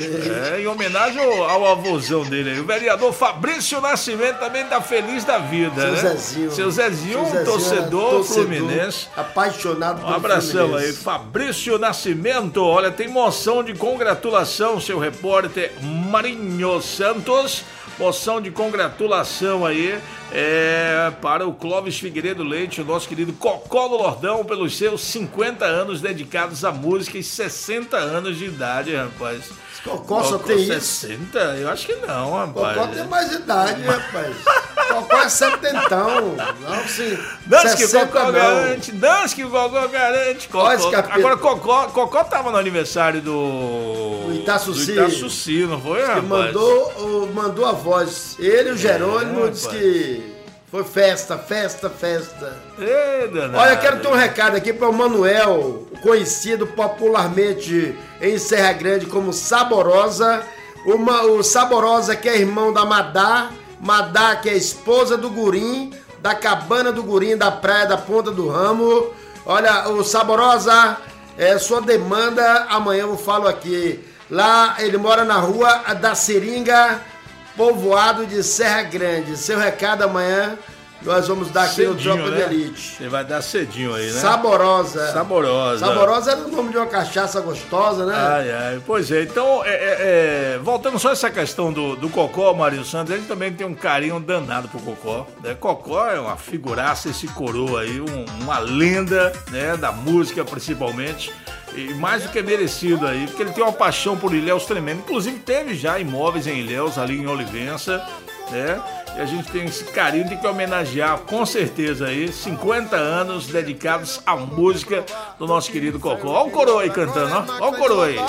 É, em homenagem ao, ao avôzão dele aí. O vereador Fabrício Nascimento também tá feliz da vida, Seu né? Zezinho. Seu Zezinho, Seu Zezinho torcedor, torcedor fluminense. Apaixonado pelo Um abração Fluminense. aí, Fabrício Nascimento. Olha, tem moção de congratulação, seu repórter Marinho Santos. Moção de congratulação aí é, para o Clóvis Figueiredo Leite, o nosso querido Cocó do Lordão, pelos seus cinquenta anos dedicados à música e sessenta anos de idade, rapaz. Cocó só tem isso? sessenta? Eu acho que não, rapaz. Cocó tem mais idade, rapaz. Cocó é setentão. Não, sim. Dança que o sessenta Cocó não. garante, dança que o Cocó garante. Cocó. Olha esse capeta. Agora, Cocó, Cocó tava no aniversário do... O Itaçuci. Do Itaçuci, não foi, Diz que rapaz? mandou, o- mandou a voz. Ele e o Jerônimo É, disse rapaz. que foi festa, festa, festa. Ei, danado. Olha, eu quero ter um recado aqui para o Manuel, conhecido popularmente em Serra Grande como Saborosa. O, Ma- o Saborosa, que é irmão da Madá. Madá, que é esposa do Gurim, da Cabana do Gurim, da Praia da Ponta do Ramo. Olha, o Saborosa, é sua demanda, amanhã eu falo aqui. Lá ele mora na rua da Seringa, povoado de Serra Grande. Seu recado amanhã nós vamos dar aqui no Cedinho, Tropa né? de Elite. Você vai dar cedinho aí, né? Saborosa. Saborosa. Saborosa era o nome de uma cachaça gostosa, né? Ai, ai, pois é. Então, é, é, é, voltando só a essa questão do, do Cocó, Mário Santos, ele também tem um carinho danado pro Cocó. Né? Cocó é uma figuraça, esse coroa aí, um- uma lenda, né, da música principalmente. E mais do que merecido aí, porque ele tem uma paixão por Ilhéus tremendo. Inclusive teve já imóveis em Ilhéus, ali em Olivença, né? E a gente tem esse carinho, tem que homenagear com certeza aí, cinquenta anos dedicados à música do nosso querido Cocó. Olha o coroa aí cantando, ó. Olha o coroa aí.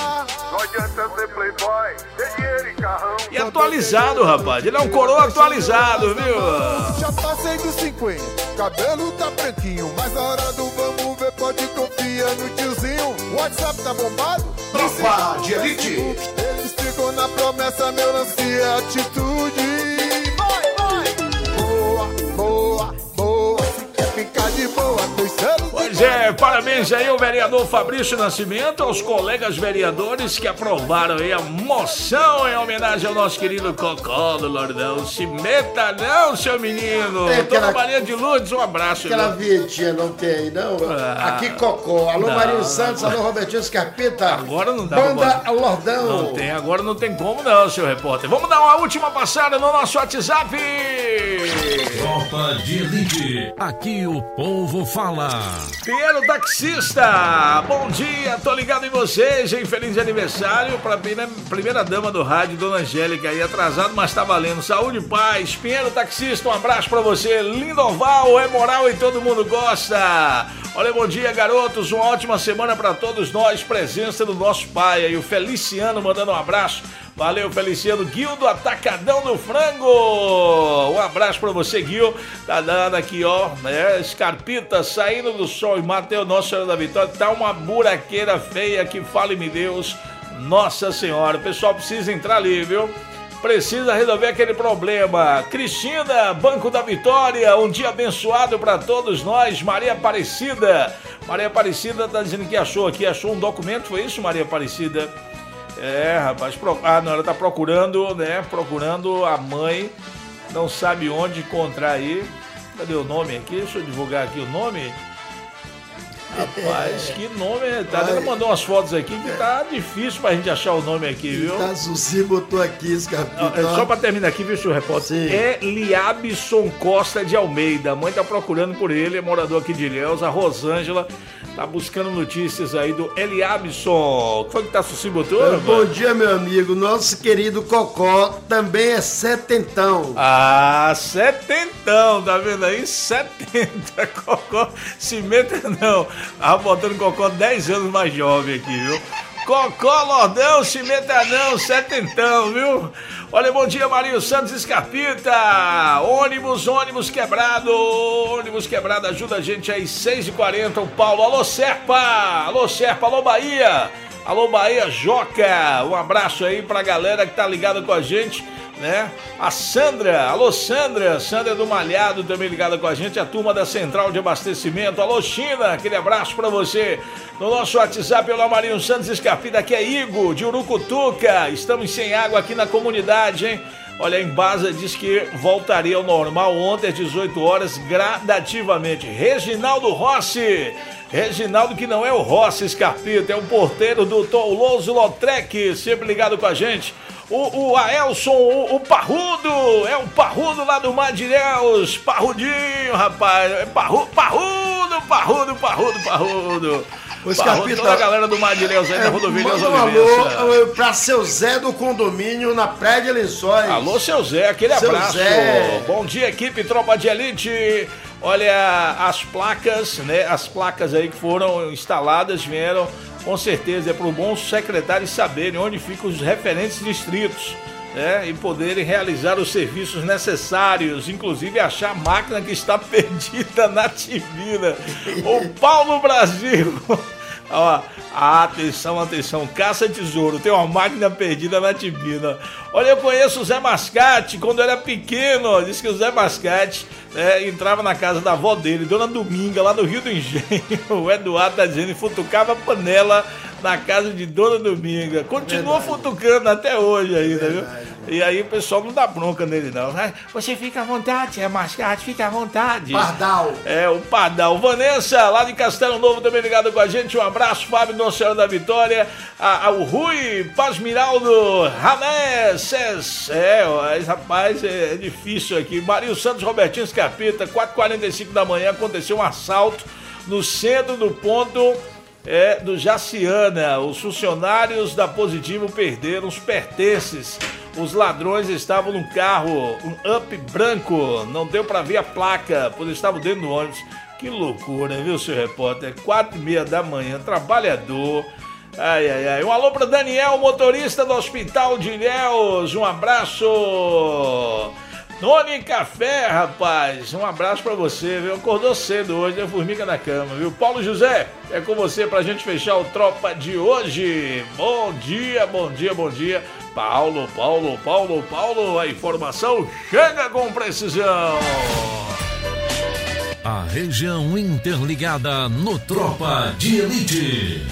E atualizado, rapaz. Ele é um coroa atualizado, viu? Já passei dos cinquenta, cabelo tá branquinho, mas na hora do vamos ver pode confiar no tiozinho. O WhatsApp tá bombado? Tropa de Elite. Eles ficam na promessa, meu lance é atitude. Vai, vai! Boa, boa, boa, se quer ficar de boa, terceiro. Pois é, parabéns aí ao vereador Fabrício Nascimento, aos colegas vereadores que aprovaram aí a moção em homenagem ao nosso querido Cocó do Lordão. Se meta não, seu menino. É, Dona aquela- Maria de Lourdes, um abraço. Aquela viu? vinhetinha não tem aí, não? Ah, Aqui Cocó. Alô, não. Marinho Santos, alô, Robertinho Scarpeta. Agora não dá pra Banda botar. Lordão. Não tem, agora não tem como não, seu repórter. Vamos dar uma última passada no nosso WhatsApp. Tropa de Elite. Aqui o povo fala. Pinheiro Taxista, bom dia, tô ligado em vocês, hein? Feliz aniversário pra primeira, primeira dama do rádio, Dona Angélica, aí atrasado, mas tá valendo. Saúde e paz. Pinheiro Taxista, um abraço pra você. Lindoval, é moral e todo mundo gosta. Olha, bom dia, garotos, uma ótima semana pra todos nós. Presença do nosso pai aí, o Feliciano, mandando um abraço. Valeu, Feliciano. Guil do Atacadão do Frango. Um abraço pra você, Guil. Tá dando aqui, ó, né? Escarpita saindo do sol e Mateus, Nossa Senhora da Vitória. Tá uma buraqueira feia que fale-me Deus. Nossa Senhora. O pessoal precisa entrar ali, viu? Precisa resolver aquele problema. Cristina, Banco da Vitória, um dia abençoado para todos nós. Maria Aparecida. Maria Aparecida tá dizendo que achou aqui, achou um documento, foi isso, Maria Aparecida? É, rapaz, pro... ah, não, ela tá procurando, né? Procurando a mãe, não sabe onde encontrar aí. Cadê o nome aqui? Deixa eu divulgar aqui o nome. Rapaz, que nome é? Tá, ela mandou umas fotos aqui que tá difícil pra gente achar o nome aqui, viu? Tá, Suzy botou aqui, Scarpeta. É, só pra terminar aqui, viu, senhor repórter? É Liabson Costa de Almeida. A mãe tá procurando por ele, é morador aqui de Ilhéus. A Rosângela tá buscando notícias aí do Eliabson. O que foi que tá Suzy botou? É, bom dia, meu amigo. Nosso querido Cocó também é setentão. Ah, setentão, tá vendo aí? setenta, Cocó, se meta não. Ah, botando Cocó dez anos mais jovem aqui, viu? Cocó Lordão, se meta não, setentão, viu? Olha, bom dia, Marinho Santos Escarpita. Ônibus, ônibus quebrado. Ônibus quebrado, ajuda a gente aí, seis e quarenta, o Paulo. Alô, Serpa. Alô, Serpa. Alô, Bahia. Alô, Bahia Joca, um abraço aí pra galera que tá ligada com a gente, né? A Sandra, alô Sandra, Sandra do Malhado também ligada com a gente, a turma da Central de Abastecimento. Alô China, aquele abraço pra você. No nosso WhatsApp, olá Marinho Santos Escarpita, aqui é Igor de Urucutuca. Estamos sem água aqui na comunidade, hein? Olha, a Embasa diz que voltaria ao normal ontem às dezoito horas, gradativamente. Reginaldo Rossi, Reginaldo que não é o Rossi Escarpita, é o porteiro do Toulouse Lautrec, sempre ligado com a gente. O, o Aelson, o, o Parrudo, é o Parrudo lá do Madilhéus, Parrudinho, rapaz, é parru, Parrudo, Parrudo, Parrudo, Parrudo. O Escarpita, toda a galera do Madilhéus aí, é, da Rodovia das Olivenças. Alô pra seu Zé do condomínio na Praia de Lençóis. Alô, seu Zé, aquele seu abraço. Zé. Bom dia, equipe Tropa de Elite. Olha, as placas, né? As placas aí que foram instaladas vieram, com certeza, é para o bom secretário saberem onde ficam os referentes distritos, né? E poderem realizar os serviços necessários, inclusive achar a máquina que está perdida na Tibina. O Paulo Brasil. Ó, atenção, atenção, caça-tesouro, tem uma máquina perdida na Tibina. Olha, eu conheço o Zé Mascate, quando eu era pequeno, disse que o Zé Mascate é, entrava na casa da avó dele, Dona Dominga, lá no Rio do Engenho. O Eduardo tá dizendo, futucava a panela na casa de Dona Dominga. Continua Verdade. futucando até hoje ainda, viu? E aí o pessoal não dá bronca nele, não. Você fica à vontade, Zé Mascate, fica à vontade. Pardal. É, o Pardal. Vanessa, lá de Castelo Novo, também ligado com a gente. Um abraço, Fábio, Nossa Senhora da Vitória. A, a, o Rui, Pasmiraldo, Ramés. É, mas, rapaz, é, é difícil aqui. Marinho Santos, Robertinho Escarpita, quatro e quarenta e cinco da manhã, aconteceu um assalto no centro do ponto é, do Jaciana. Os funcionários da Positivo perderam os pertences. Os ladrões estavam num carro, um Up branco, não deu pra ver a placa, pois estavam dentro do ônibus. Que loucura, viu, seu repórter? Quatro e meia da manhã, trabalhador. Ai, ai, ai. Um alô pra Daniel, motorista do Hospital de Ilhéus. Um abraço. Tony Café, rapaz. Um abraço pra você, viu? Acordou cedo hoje, é formiga na cama, viu? Paulo José, é com você pra gente fechar o Tropa de hoje. Bom dia, bom dia, bom dia. Paulo, Paulo, Paulo, Paulo, a informação chega com precisão. A região interligada no Tropa de Elite.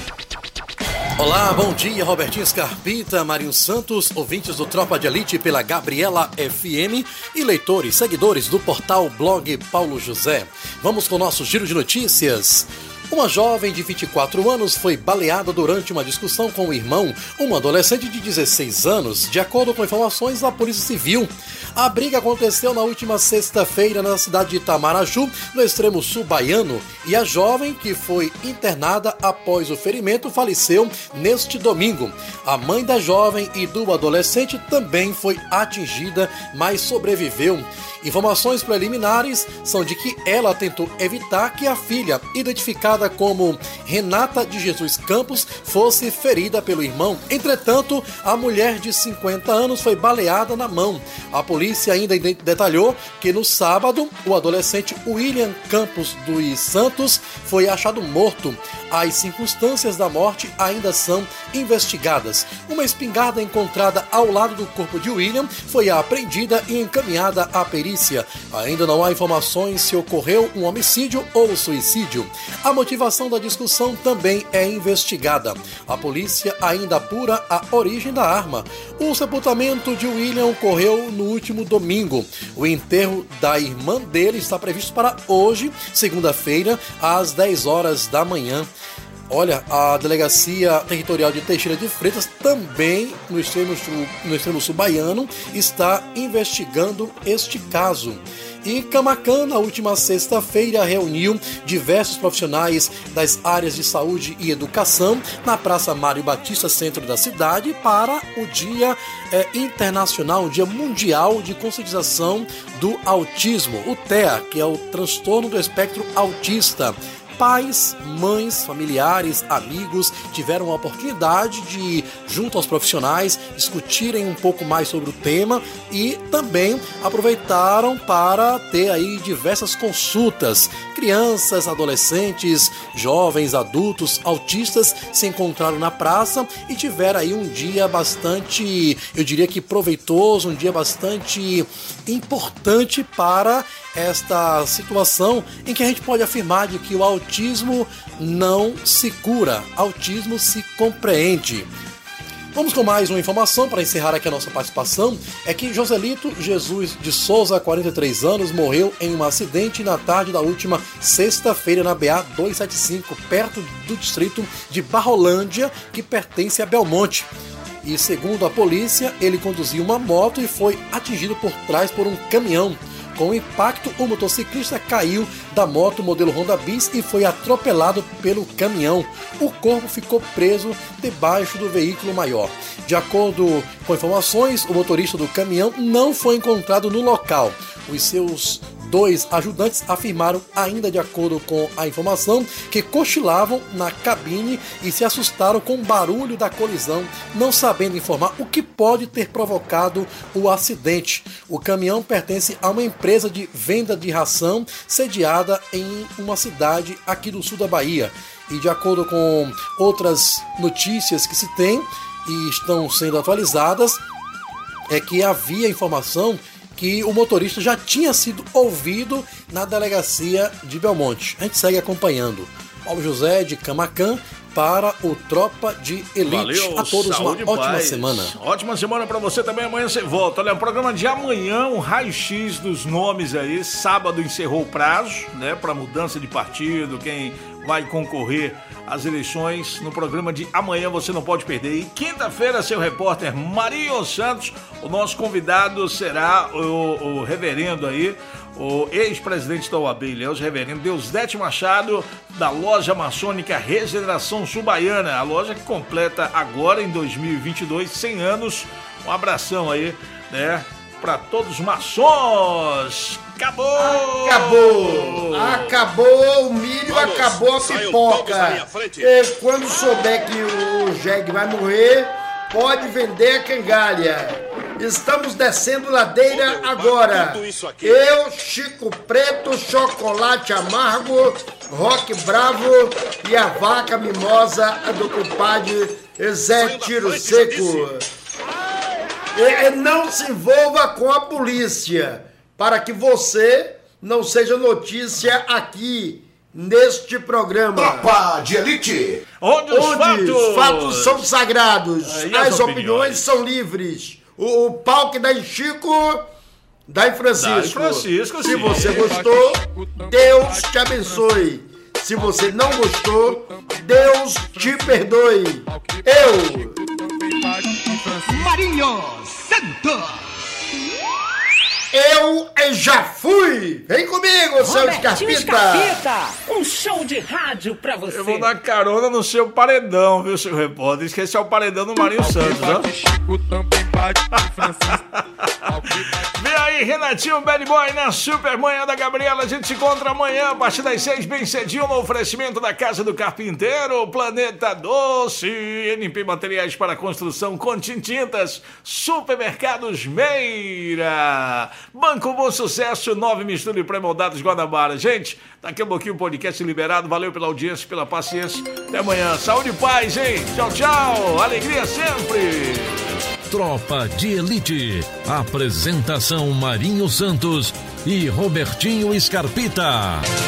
Olá, bom dia, Robertinho Escarpita, Marinho Santos, ouvintes do Tropa de Elite pela Gabriela F M e leitores, seguidores do portal Blog Paulo José. Vamos com o nosso giro de notícias. Uma jovem de vinte e quatro anos foi baleada durante uma discussão com o irmão, uma adolescente de dezesseis anos, de acordo com informações da Polícia Civil. A briga aconteceu na última sexta-feira na cidade de Itamaraju, no extremo sul baiano, e a jovem, que foi internada após o ferimento, faleceu neste domingo. A mãe da jovem e do adolescente também foi atingida, mas sobreviveu. Informações preliminares são de que ela tentou evitar que a filha, identificada como Renata de Jesus Campos, fosse ferida pelo irmão. Entretanto, a mulher de cinquenta anos foi baleada na mão. A polícia ainda detalhou que no sábado, o adolescente William Campos dos Santos foi achado morto. As circunstâncias da morte ainda são investigadas. Uma espingarda encontrada ao lado do corpo de William foi apreendida e encaminhada à perícia. Ainda não há informações se ocorreu um homicídio ou suicídio. A motivação da discussão também é investigada. A polícia ainda apura a origem da arma. O sepultamento de William ocorreu no último domingo. O enterro da irmã dele está previsto para hoje, segunda-feira, às dez horas da manhã. Olha, a Delegacia Territorial de Teixeira de Freitas, também no extremo sul, no extremo sul baiano, está investigando este caso. E Camacan, na última sexta-feira, reuniu diversos profissionais das áreas de saúde e educação na Praça Mário Batista, centro da cidade, para o Dia é, Internacional, o Dia Mundial de Conscientização do Autismo, o T E A, que é o transtorno do espectro autista. Pais, mães, familiares, amigos tiveram a oportunidade de, junto aos profissionais, discutirem um pouco mais sobre o tema e também aproveitaram para ter aí diversas consultas. Crianças, adolescentes, jovens, adultos, autistas se encontraram na praça e tiveram aí um dia bastante, eu diria que proveitoso, um dia bastante importante para esta situação em que a gente pode afirmar de que o autismo não se cura, autismo se compreende. Vamos com mais uma informação para encerrar aqui a nossa participação, é que Joselito Jesus de Souza, quarenta e três anos, morreu em um acidente na tarde da última sexta-feira na B A duzentos e setenta e cinco, perto do distrito de Barrolândia, que pertence a Belmonte. E segundo a polícia, ele conduziu uma moto e foi atingido por trás por um caminhão. Com o impacto, o motociclista caiu da moto modelo Honda Bis e foi atropelado pelo caminhão. O corpo ficou preso debaixo do veículo maior. De acordo com informações, o motorista do caminhão não foi encontrado no local. Os seus dois ajudantes afirmaram, ainda de acordo com a informação, que cochilavam na cabine e se assustaram com o barulho da colisão, não sabendo informar o que pode ter provocado o acidente. O caminhão pertence a uma empresa de venda de ração sediada em uma cidade aqui do sul da Bahia. E de acordo com outras notícias que se tem e estão sendo atualizadas, é que havia informação que o motorista já tinha sido ouvido na delegacia de Belmonte. A gente segue acompanhando. Paulo José de Camacan para o Tropa de Elite. Valeu, a todos saúde, uma ótima paz. semana. Ótima semana pra você também. Amanhã você volta. Olha, o programa de amanhã, um raio-x dos nomes aí. Sábado encerrou o prazo, né, para mudança de partido, quem vai concorrer às eleições. No programa de amanhã você não pode perder. E quinta-feira, seu repórter Marinho Santos, o nosso convidado será o, o reverendo aí, o ex-presidente da O A B Ilhéus, reverendo Deusdete Machado, da loja maçônica Regeneração Sul-Baiana, a loja que completa agora em dois mil e vinte e dois cem anos. Um abração aí, né, para todos os maçons. Acabou! Acabou! Acabou o milho, Vamos, acabou a pipoca. E quando souber que o jegue vai morrer, pode vender a cangalha. Estamos descendo ladeira agora. Eu, Chico Preto, Chocolate Amargo, Rock Bravo e a vaca mimosa do compadre Zé Tiro Seco. E não se envolva com a polícia, para que você não seja notícia aqui neste programa. Tropa de Elite, onde os onde fatos... fatos são sagrados, é, as, as opiniões? opiniões são livres. O, o pau que dá em Chico, dá em Francisco. Dá em Francisco, Se sim. você gostou, Deus te abençoe. Se você não gostou, Deus te perdoe. Eu, Marinho Santos. Eu já fui! Vem comigo, seu Escarpita! Um show de rádio pra você. Eu vou dar carona no seu paredão, viu, seu repórter? Esqueci o paredão do Marinho Santos, né? Vem aí, Renatinho Bad Boy na Supermanhã da Gabriela. A gente se encontra amanhã, a partir das seis, bem cedinho, no oferecimento da Casa do Carpinteiro, Planeta Doce, N P Materiais para Construção, Contim Tintas, Supermercados Meira, Banco Bom Sucesso, Nove Mistura e Pré-Moldados Guanabara. Gente, daqui a pouquinho o podcast liberado. Valeu pela audiência, pela paciência. Até amanhã. Saúde e paz, hein? Tchau, tchau. Alegria sempre. Tropa de Elite. Apresentação Marinho Santos e Robertinho Escarpita.